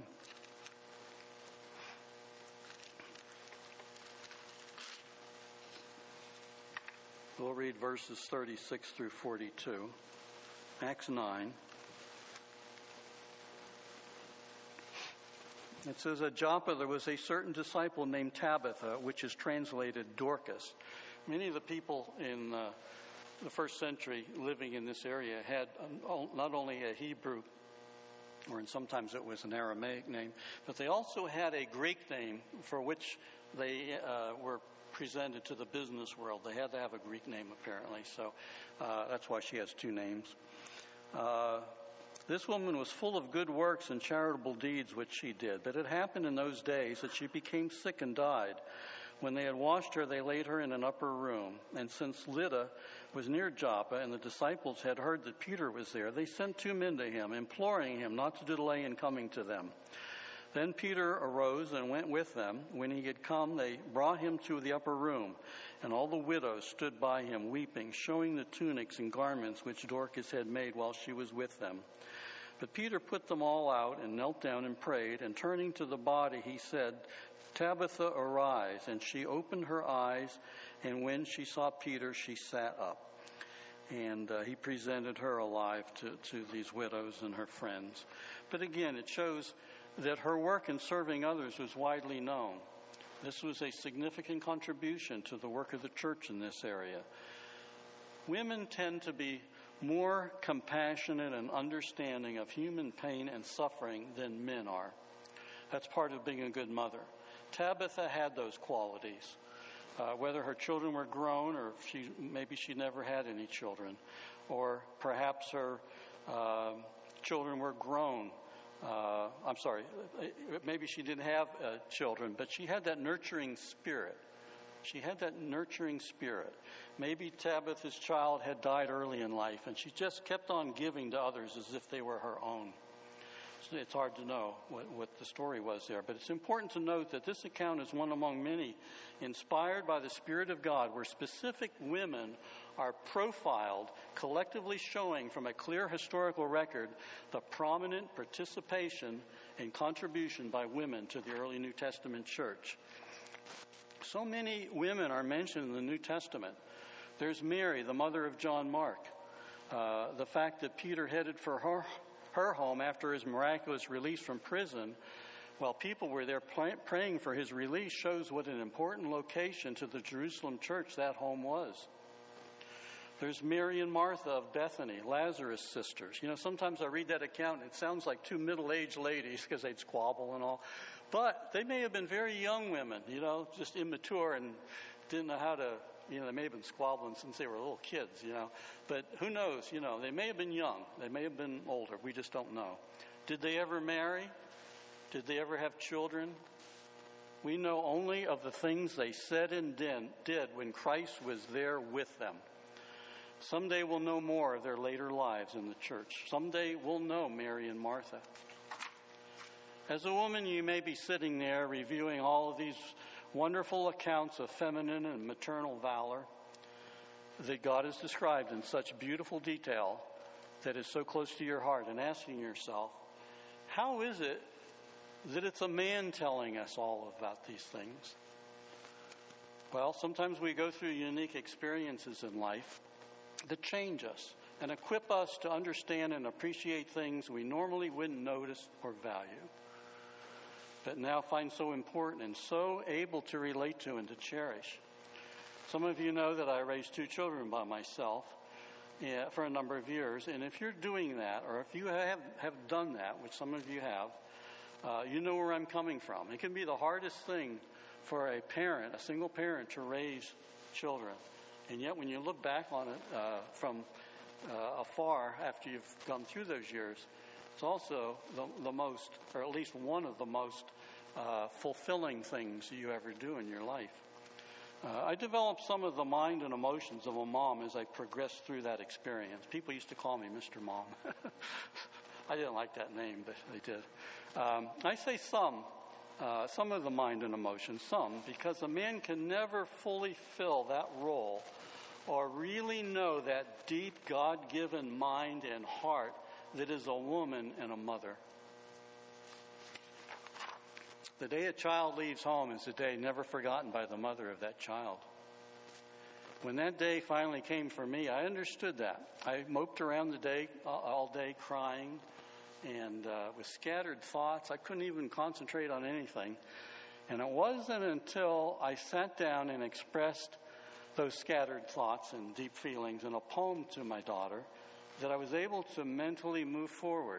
We'll read verses thirty-six through forty-two. Acts nine. It says, at Joppa there was a certain disciple named Tabitha, which is translated Dorcas. Many of the people in uh, the first century living in this area had um, not only a Hebrew, or and sometimes it was an Aramaic name, but they also had a Greek name for which they uh, were presented to the business world. They had to have a Greek name, apparently, so uh, that's why she has two names. Uh, this woman was full of good works and charitable deeds, which she did. But it happened in those days that she became sick and died. When they had washed her, they laid her in an upper room. And since Lydda was near Joppa, and the disciples had heard that Peter was there, they sent two men to him, imploring him not to delay in coming to them. Then Peter arose and went with them. When he had come, they brought him to the upper room, and all the widows stood by him, weeping, showing the tunics and garments which Dorcas had made while she was with them. But Peter put them all out and knelt down and prayed, and turning to the body, he said, Tabitha, arise. And she opened her eyes, and when she saw Peter, she sat up. And uh, he presented her alive to, to these widows and her friends. But again, it shows that her work in serving others was widely known. This was a significant contribution to the work of the church in this area. Women tend to be more compassionate and understanding of human pain and suffering than men are. That's part of being a good mother. Tabitha had those qualities. Uh, whether her children were grown, or she maybe she never had any children, or perhaps her uh, children were grown. Uh, I'm sorry, maybe she didn't have uh, children, but she had that nurturing spirit. She had that nurturing spirit. Maybe Tabitha's child had died early in life, and she just kept on giving to others as if they were her own. So it's hard to know what, what the story was there, but it's important to note that this account is one among many inspired by the Spirit of God, where specific women are profiled, collectively showing from a clear historical record the prominent participation and contribution by women to the early New Testament church. So many women are mentioned in the New Testament. There's Mary, the mother of John Mark. Uh, the fact that Peter headed for her, her home after his miraculous release from prison, while people were there pray, praying for his release, shows what an important location to the Jerusalem church that home was. There's Mary and Martha of Bethany, Lazarus' sisters. You know, sometimes I read that account and it sounds like two middle-aged ladies because they'd squabble and all. But they may have been very young women, you know, just immature and didn't know how to, you know, they may have been squabbling since they were little kids, you know. But who knows, you know, they may have been young. They may have been older. We just don't know. Did they ever marry? Did they ever have children? We know only of the things they said and did when Christ was there with them. Someday we'll know more of their later lives in the church. Someday we'll know Mary and Martha. As a woman, you may be sitting there reviewing all of these wonderful accounts of feminine and maternal valor that God has described in such beautiful detail that is so close to your heart, and asking yourself, how is it that it's a man telling us all about these things? Well, sometimes we go through unique experiences in life that change us and equip us to understand and appreciate things we normally wouldn't notice or value, but now find so important and so able to relate to and to cherish. Some of you know that I raised two children by myself yeah, for a number of years, and if you're doing that, or if you have, have done that, which some of you have, uh, you know where I'm coming from. It can be the hardest thing for a parent, a single parent, to raise children. And yet when you look back on it uh, from uh, afar after you've gone through those years, it's also the, the most, or at least one of the most uh, fulfilling things you ever do in your life. Uh, I developed some of the mind and emotions of a mom as I progressed through that experience. People used to call me Mister Mom. I didn't like that name, but they did. Um, I say some, uh, some of the mind and emotions, some, because a man can never fully fill that role or really know that deep God-given mind and heart that is a woman and a mother. The day a child leaves home is a day never forgotten by the mother of that child. When that day finally came for me, I understood that. I moped around the day, all day, crying, and uh, with scattered thoughts. I couldn't even concentrate on anything. And it wasn't until I sat down and expressed those scattered thoughts and deep feelings in a poem to my daughter that I was able to mentally move forward.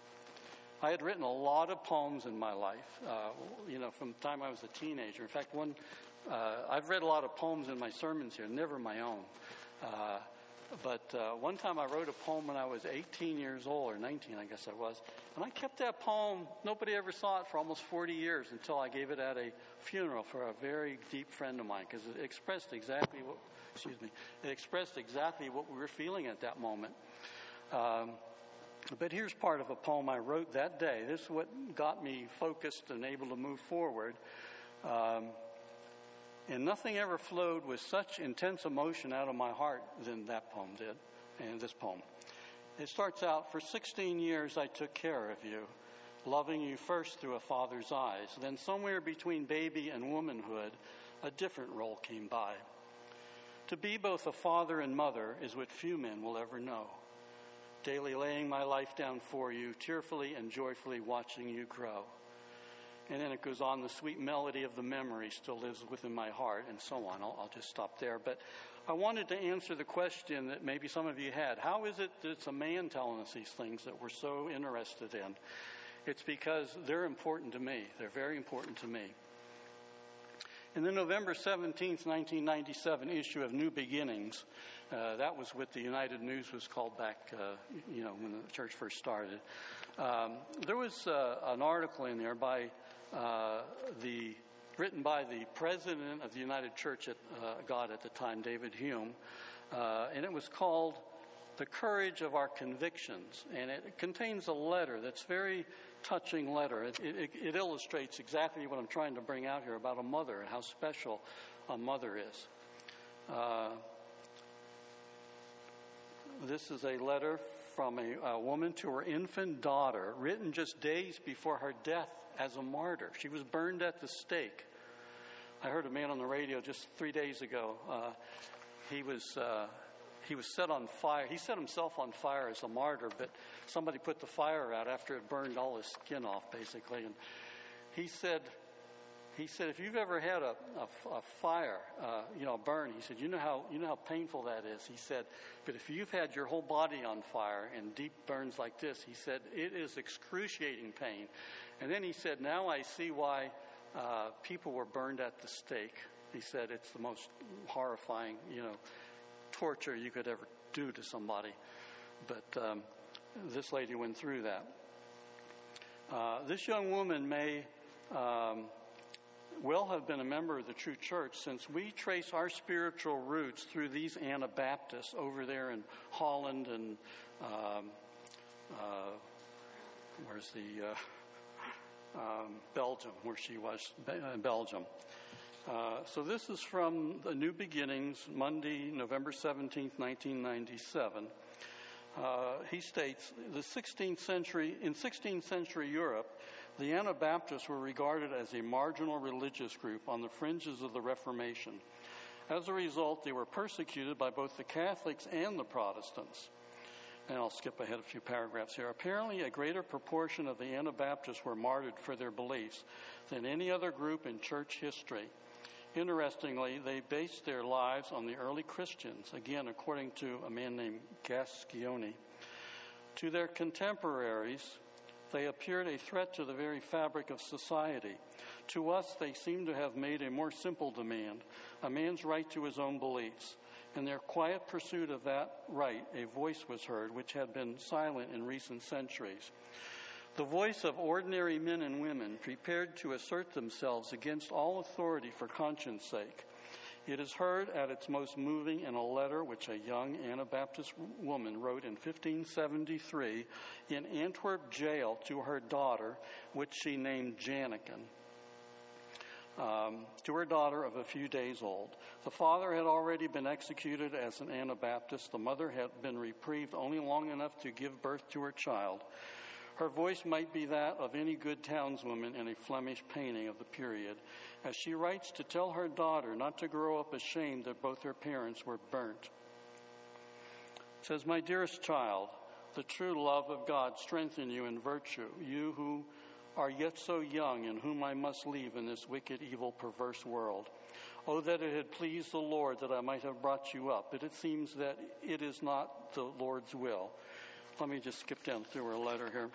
I had written a lot of poems in my life, uh, you know, from the time I was a teenager. In fact, one, uh, I've read a lot of poems in my sermons here, never my own. Uh, but uh, one time I wrote a poem when I was eighteen years old, or nineteen, I guess I was. And I kept that poem, nobody ever saw it for almost forty years until I gave it at a funeral for a very deep friend of mine, because it expressed exactly what, excuse me, it expressed exactly what we were feeling at that moment. Um, But here's part of a poem I wrote that day. This is what got me focused and able to move forward. Um, and nothing ever flowed with such intense emotion out of my heart than that poem did, and this poem. It starts out, for sixteen years I took care of you, loving you first through a father's eyes. Then somewhere between baby and womanhood, a different role came by. To be both a father and mother is what few men will ever know. Daily laying my life down for you, tearfully and joyfully watching you grow. And then it goes on, the sweet melody of the memory still lives within my heart, and so on. I'll, I'll just stop there. But I wanted to answer the question that maybe some of you had. How is it that it's a man telling us these things that we're so interested in? It's because they're important to me. They're very important to me. In the November seventeenth, nineteen ninety-seven issue of New Beginnings, uh, that was what the United News was called back, uh, you know, when the church first started. Um, there was uh, an article in there by uh, the written by the president of the United Church of uh, God at the time, David Hume, uh, and it was called "The Courage of Our Convictions," and it contains a letter that's very touching letter. It, it, it illustrates exactly what I'm trying to bring out here about a mother and how special a mother is. Uh, this is a letter from a, a woman to her infant daughter, written just days before her death as a martyr. She was burned at the stake. I heard a man on the radio just three days ago. Uh, he was... Uh, He was set on fire. He set himself on fire as a martyr, but somebody put the fire out after it burned all his skin off, basically. And he said, he said, if you've ever had a, a, a fire, uh, you know, a burn, he said, you know how you know how painful that is. He said, but if you've had your whole body on fire and deep burns like this, he said, it is excruciating pain. And then he said, now I see why uh, people were burned at the stake. He said, it's the most horrifying, you know, torture you could ever do to somebody. But um, this lady went through that. Uh, this young woman may um, well have been a member of the true church, since we trace our spiritual roots through these Anabaptists over there in Holland and um, uh, where's the uh, um, Belgium, where she was, in Belgium. Uh, so this is from the New Beginnings, Monday, November seventeenth, nineteen ninety-seven. Uh, he states, the sixteenth century, in sixteenth century Europe, the Anabaptists were regarded as a marginal religious group on the fringes of the Reformation. As a result, they were persecuted by both the Catholics and the Protestants. And I'll skip ahead a few paragraphs here. Apparently, a greater proportion of the Anabaptists were martyred for their beliefs than any other group in church history. Interestingly, they based their lives on the early Christians, again, according to a man named Gascioni. To their contemporaries, they appeared a threat to the very fabric of society. To us, they seem to have made a more simple demand, a man's right to his own beliefs. In their quiet pursuit of that right, a voice was heard which had been silent in recent centuries. The voice of ordinary men and women prepared to assert themselves against all authority for conscience sake. It is heard at its most moving in a letter which a young Anabaptist woman wrote in fifteen seventy-three in Antwerp jail to her daughter, which she named Janikin, um, to her daughter of a few days old. The father had already been executed as an Anabaptist. The mother had been reprieved only long enough to give birth to her child. Her voice might be that of any good townswoman in a Flemish painting of the period, as she writes to tell her daughter not to grow up ashamed that both her parents were burnt. It says, "My dearest child, the true love of God strengthen you in virtue, you who are yet so young and whom I must leave in this wicked, evil, perverse world. Oh, that it had pleased the Lord that I might have brought you up, but it seems that it is not the Lord's will." Let me just skip down through her letter here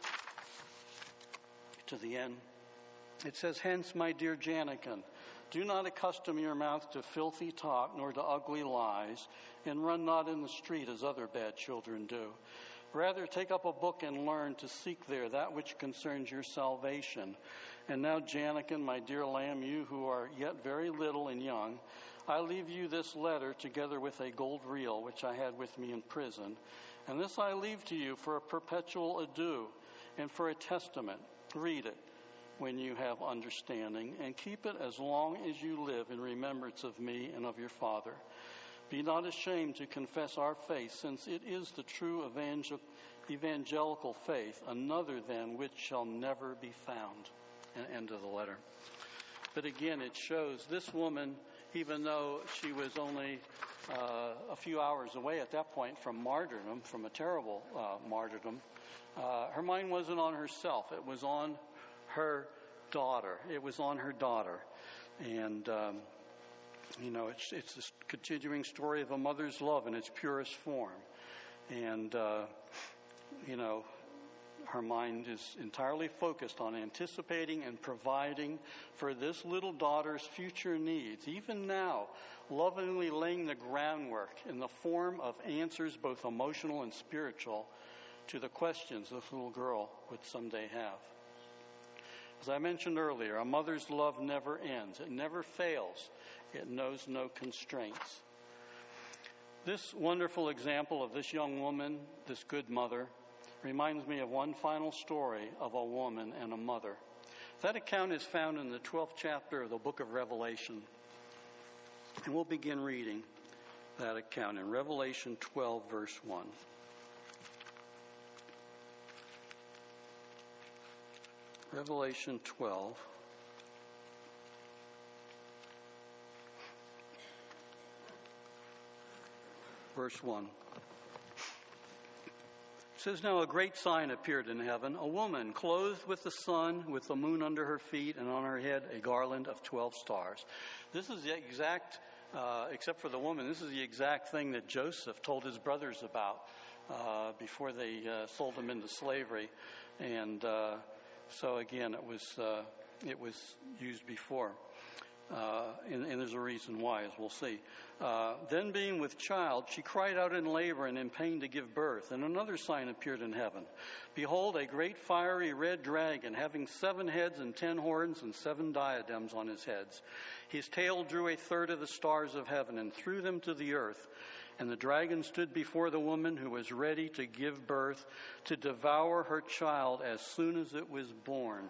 to the end. It says, "Hence, my dear Janikin, do not accustom your mouth to filthy talk nor to ugly lies, and run not in the street as other bad children do. Rather, take up a book and learn to seek there that which concerns your salvation. And now, Janikin, my dear lamb, you who are yet very little and young, I leave you this letter together with a gold reel which I had with me in prison. And this I leave to you for a perpetual adieu and for a testament. Read it when you have understanding, and keep it as long as you live in remembrance of me and of your father. Be not ashamed to confess our faith, since it is the true evangel- evangelical faith, another than which shall never be found." And end of the letter. But again, it shows this woman, even though she was only uh, a few hours away at that point from martyrdom, from a terrible uh, martyrdom, uh, her mind wasn't on herself. It was on her daughter. It was on her daughter. And, um, you know, it's, it's this continuing story of a mother's love in its purest form. And, uh, you know, her mind is entirely focused on anticipating and providing for this little daughter's future needs, even now, lovingly laying the groundwork in the form of answers, both emotional and spiritual, to the questions this little girl would someday have. As I mentioned earlier, a mother's love never ends. It never fails. It knows no constraints. This wonderful example of this young woman, this good mother, reminds me of one final story of a woman and a mother. That account is found in the twelfth chapter of the book of Revelation. And we'll begin reading that account in Revelation twelve, verse one. Revelation twelve. Verse one. It says, "Now a great sign appeared in heaven, a woman clothed with the sun, with the moon under her feet, and on her head a garland of twelve stars." This is the exact, uh, except for the woman, this is the exact thing that Joseph told his brothers about uh, before they uh, sold him into slavery. And uh, so again, it was uh, it was used before. Uh, and, and there's a reason why, as we'll see. Uh, then being with child, she cried out in labor and in pain to give birth. And another sign appeared in heaven. Behold, a great fiery red dragon, having seven heads and ten horns and seven diadems on his heads. His tail drew a third of the stars of heaven and threw them to the earth. And the dragon stood before the woman who was ready to give birth, to devour her child as soon as it was born.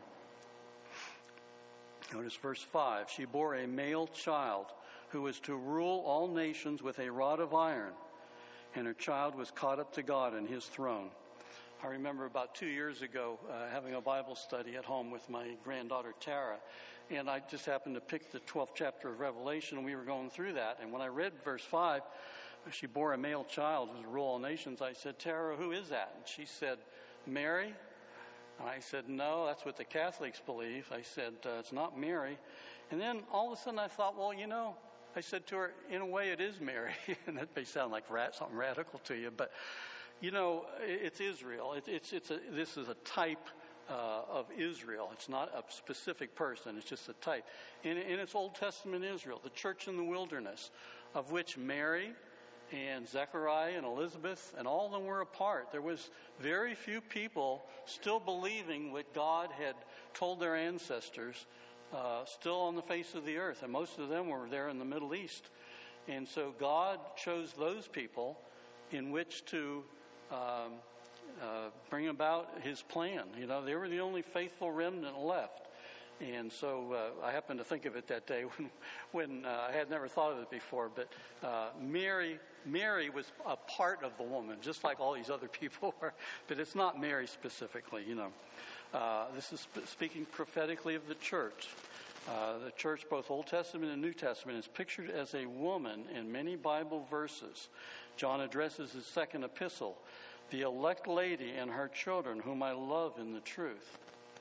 Notice verse five. She bore a male child who was to rule all nations with a rod of iron, and her child was caught up to God and his throne. I remember about two years ago uh, having a Bible study at home with my granddaughter Tara, and I just happened to pick the twelfth chapter of Revelation, and we were going through that. And when I read verse five, she bore a male child who was to rule all nations. I said, Tara, who is that? And she said, Mary. And I said, no, that's what the Catholics believe. I said, uh, it's not Mary. And then all of a sudden I thought, well, you know, I said to her, in a way it is Mary. And that may sound like rat, something radical to you, but, you know, it's Israel. It, it's, it's a, this is a type uh, of Israel. It's not a specific person. It's just a type. And, and it's Old Testament Israel, the church in the wilderness, of which Mary and Zechariah and Elizabeth and all of them were a part. There was very few people still believing what God had told their ancestors, uh, still on the face of the earth. And most of them were there in the Middle East. And so God chose those people in which to um, uh, bring about his plan. You know, they were the only faithful remnant left. And so uh, I happened to think of it that day when, when uh, I had never thought of it before. But uh, Mary, Mary was a part of the woman, just like all these other people were. But it's not Mary specifically, you know. Uh, this is sp- speaking prophetically of the church. Uh, the church, both Old Testament and New Testament, is pictured as a woman in many Bible verses. John addresses his second epistle, the elect lady and her children, whom I love in the truth.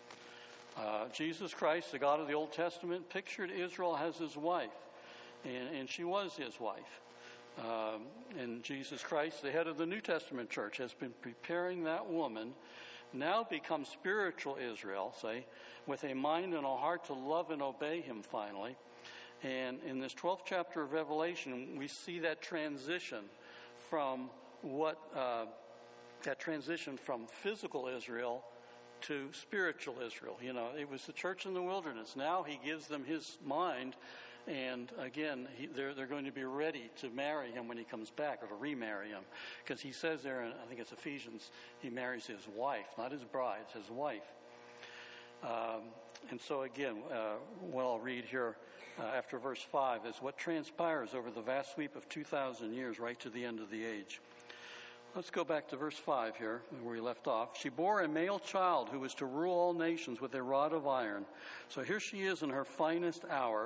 Uh, Jesus Christ, the God of the Old Testament, pictured Israel as his wife, and, and she was his wife. Um, and Jesus Christ, the head of the New Testament church, has been preparing that woman, now become spiritual Israel, say, with a mind and a heart to love and obey him finally. And in this twelfth chapter of Revelation, we see that transition from what, uh, that transition from physical Israel to spiritual Israel. You know, it was the church in the wilderness. Now he gives them his mind, and again, he, they're, they're going to be ready to marry him when he comes back, or to remarry him. Because he says there, in, I think it's Ephesians, he marries his wife, not his bride, his wife. Um, and so again, uh, what I'll read here uh, after verse five is what transpires over the vast sweep of two thousand years right to the end of the age. Let's go back to verse five here, where we left off. She bore a male child who was to rule all nations with a rod of iron. So here she is in her finest hour,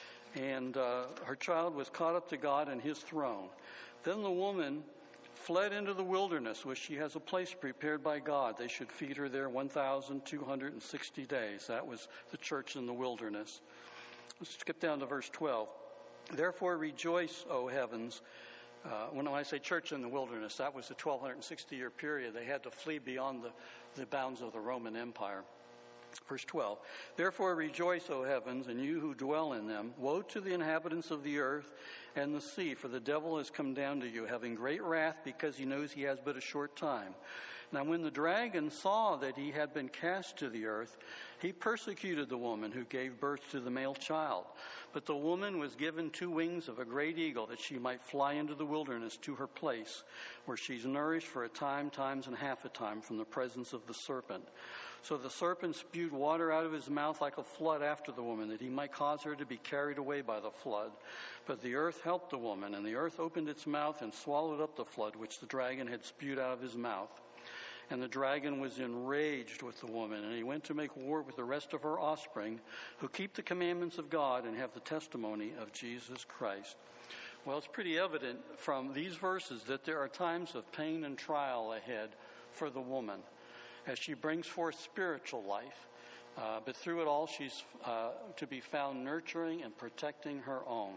and uh, her child was caught up to God and his throne. Then the woman fled into the wilderness, where she has a place prepared by God. They should feed her there one thousand two hundred sixty days. That was the church in the wilderness. Let's skip down to verse twelve. Therefore rejoice, O heavens. Uh, when I say church in the wilderness, that was a twelve sixty year period. They had to flee beyond the, the bounds of the Roman Empire. Verse twelve, therefore rejoice, O heavens, and you who dwell in them. Woe to the inhabitants of the earth and the sea, for the devil has come down to you, having great wrath, because he knows he has but a short time. Now when the dragon saw that he had been cast to the earth, he persecuted the woman who gave birth to the male child. But the woman was given two wings of a great eagle, that she might fly into the wilderness to her place, where she's nourished for a time, times and half a time from the presence of the serpent. So the serpent spewed water out of his mouth like a flood after the woman, that he might cause her to be carried away by the flood. But the earth helped the woman, and the earth opened its mouth and swallowed up the flood which the dragon had spewed out of his mouth. And the dragon was enraged with the woman, and he went to make war with the rest of her offspring, who keep the commandments of God and have the testimony of Jesus Christ. Well, it's pretty evident from these verses that there are times of pain and trial ahead for the woman as she brings forth spiritual life. Uh, but through it all, she's uh, to be found nurturing and protecting her own.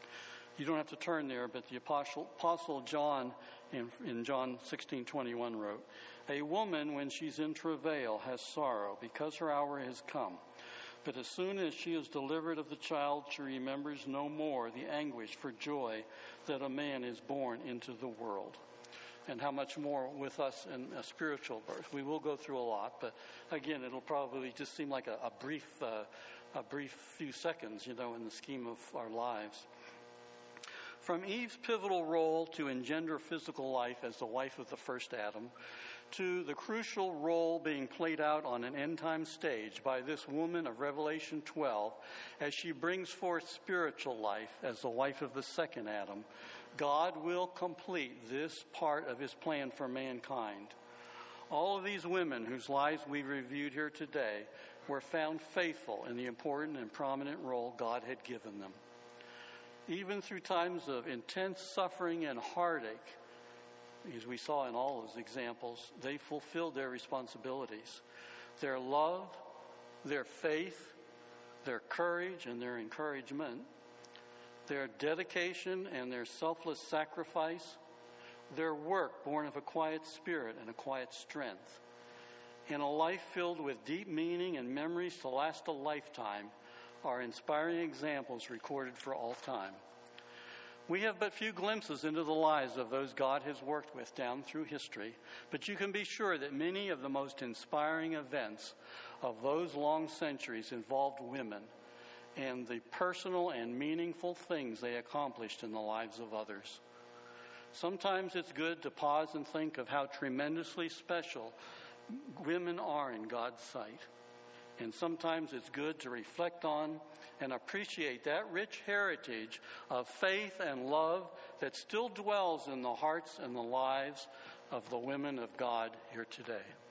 You don't have to turn there, but the Apostle, Apostle John in, in John sixteen twenty-one wrote, a woman, when she's in travail, has sorrow, because her hour has come. But as soon as she is delivered of the child, she remembers no more the anguish for joy that a man is born into the world. And how much more with us in a spiritual birth. We will go through a lot, but again, it'll probably just seem like a, a brief, uh, a brief few seconds, you know, in the scheme of our lives. From Eve's pivotal role to engender physical life as the wife of the first Adam, to the crucial role being played out on an end-time stage by this woman of Revelation twelve as she brings forth spiritual life as the wife of the second Adam, God will complete this part of his plan for mankind. All of these women whose lives we've reviewed here today were found faithful in the important and prominent role God had given them. Even through times of intense suffering and heartache, as we saw in all those examples, they fulfilled their responsibilities. Their love, their faith, their courage and their encouragement, their dedication and their selfless sacrifice, their work born of a quiet spirit and a quiet strength, and a life filled with deep meaning and memories to last a lifetime are inspiring examples recorded for all time. We have but few glimpses into the lives of those God has worked with down through history, but you can be sure that many of the most inspiring events of those long centuries involved women and the personal and meaningful things they accomplished in the lives of others. Sometimes it's good to pause and think of how tremendously special women are in God's sight. And sometimes it's good to reflect on and appreciate that rich heritage of faith and love that still dwells in the hearts and the lives of the women of God here today.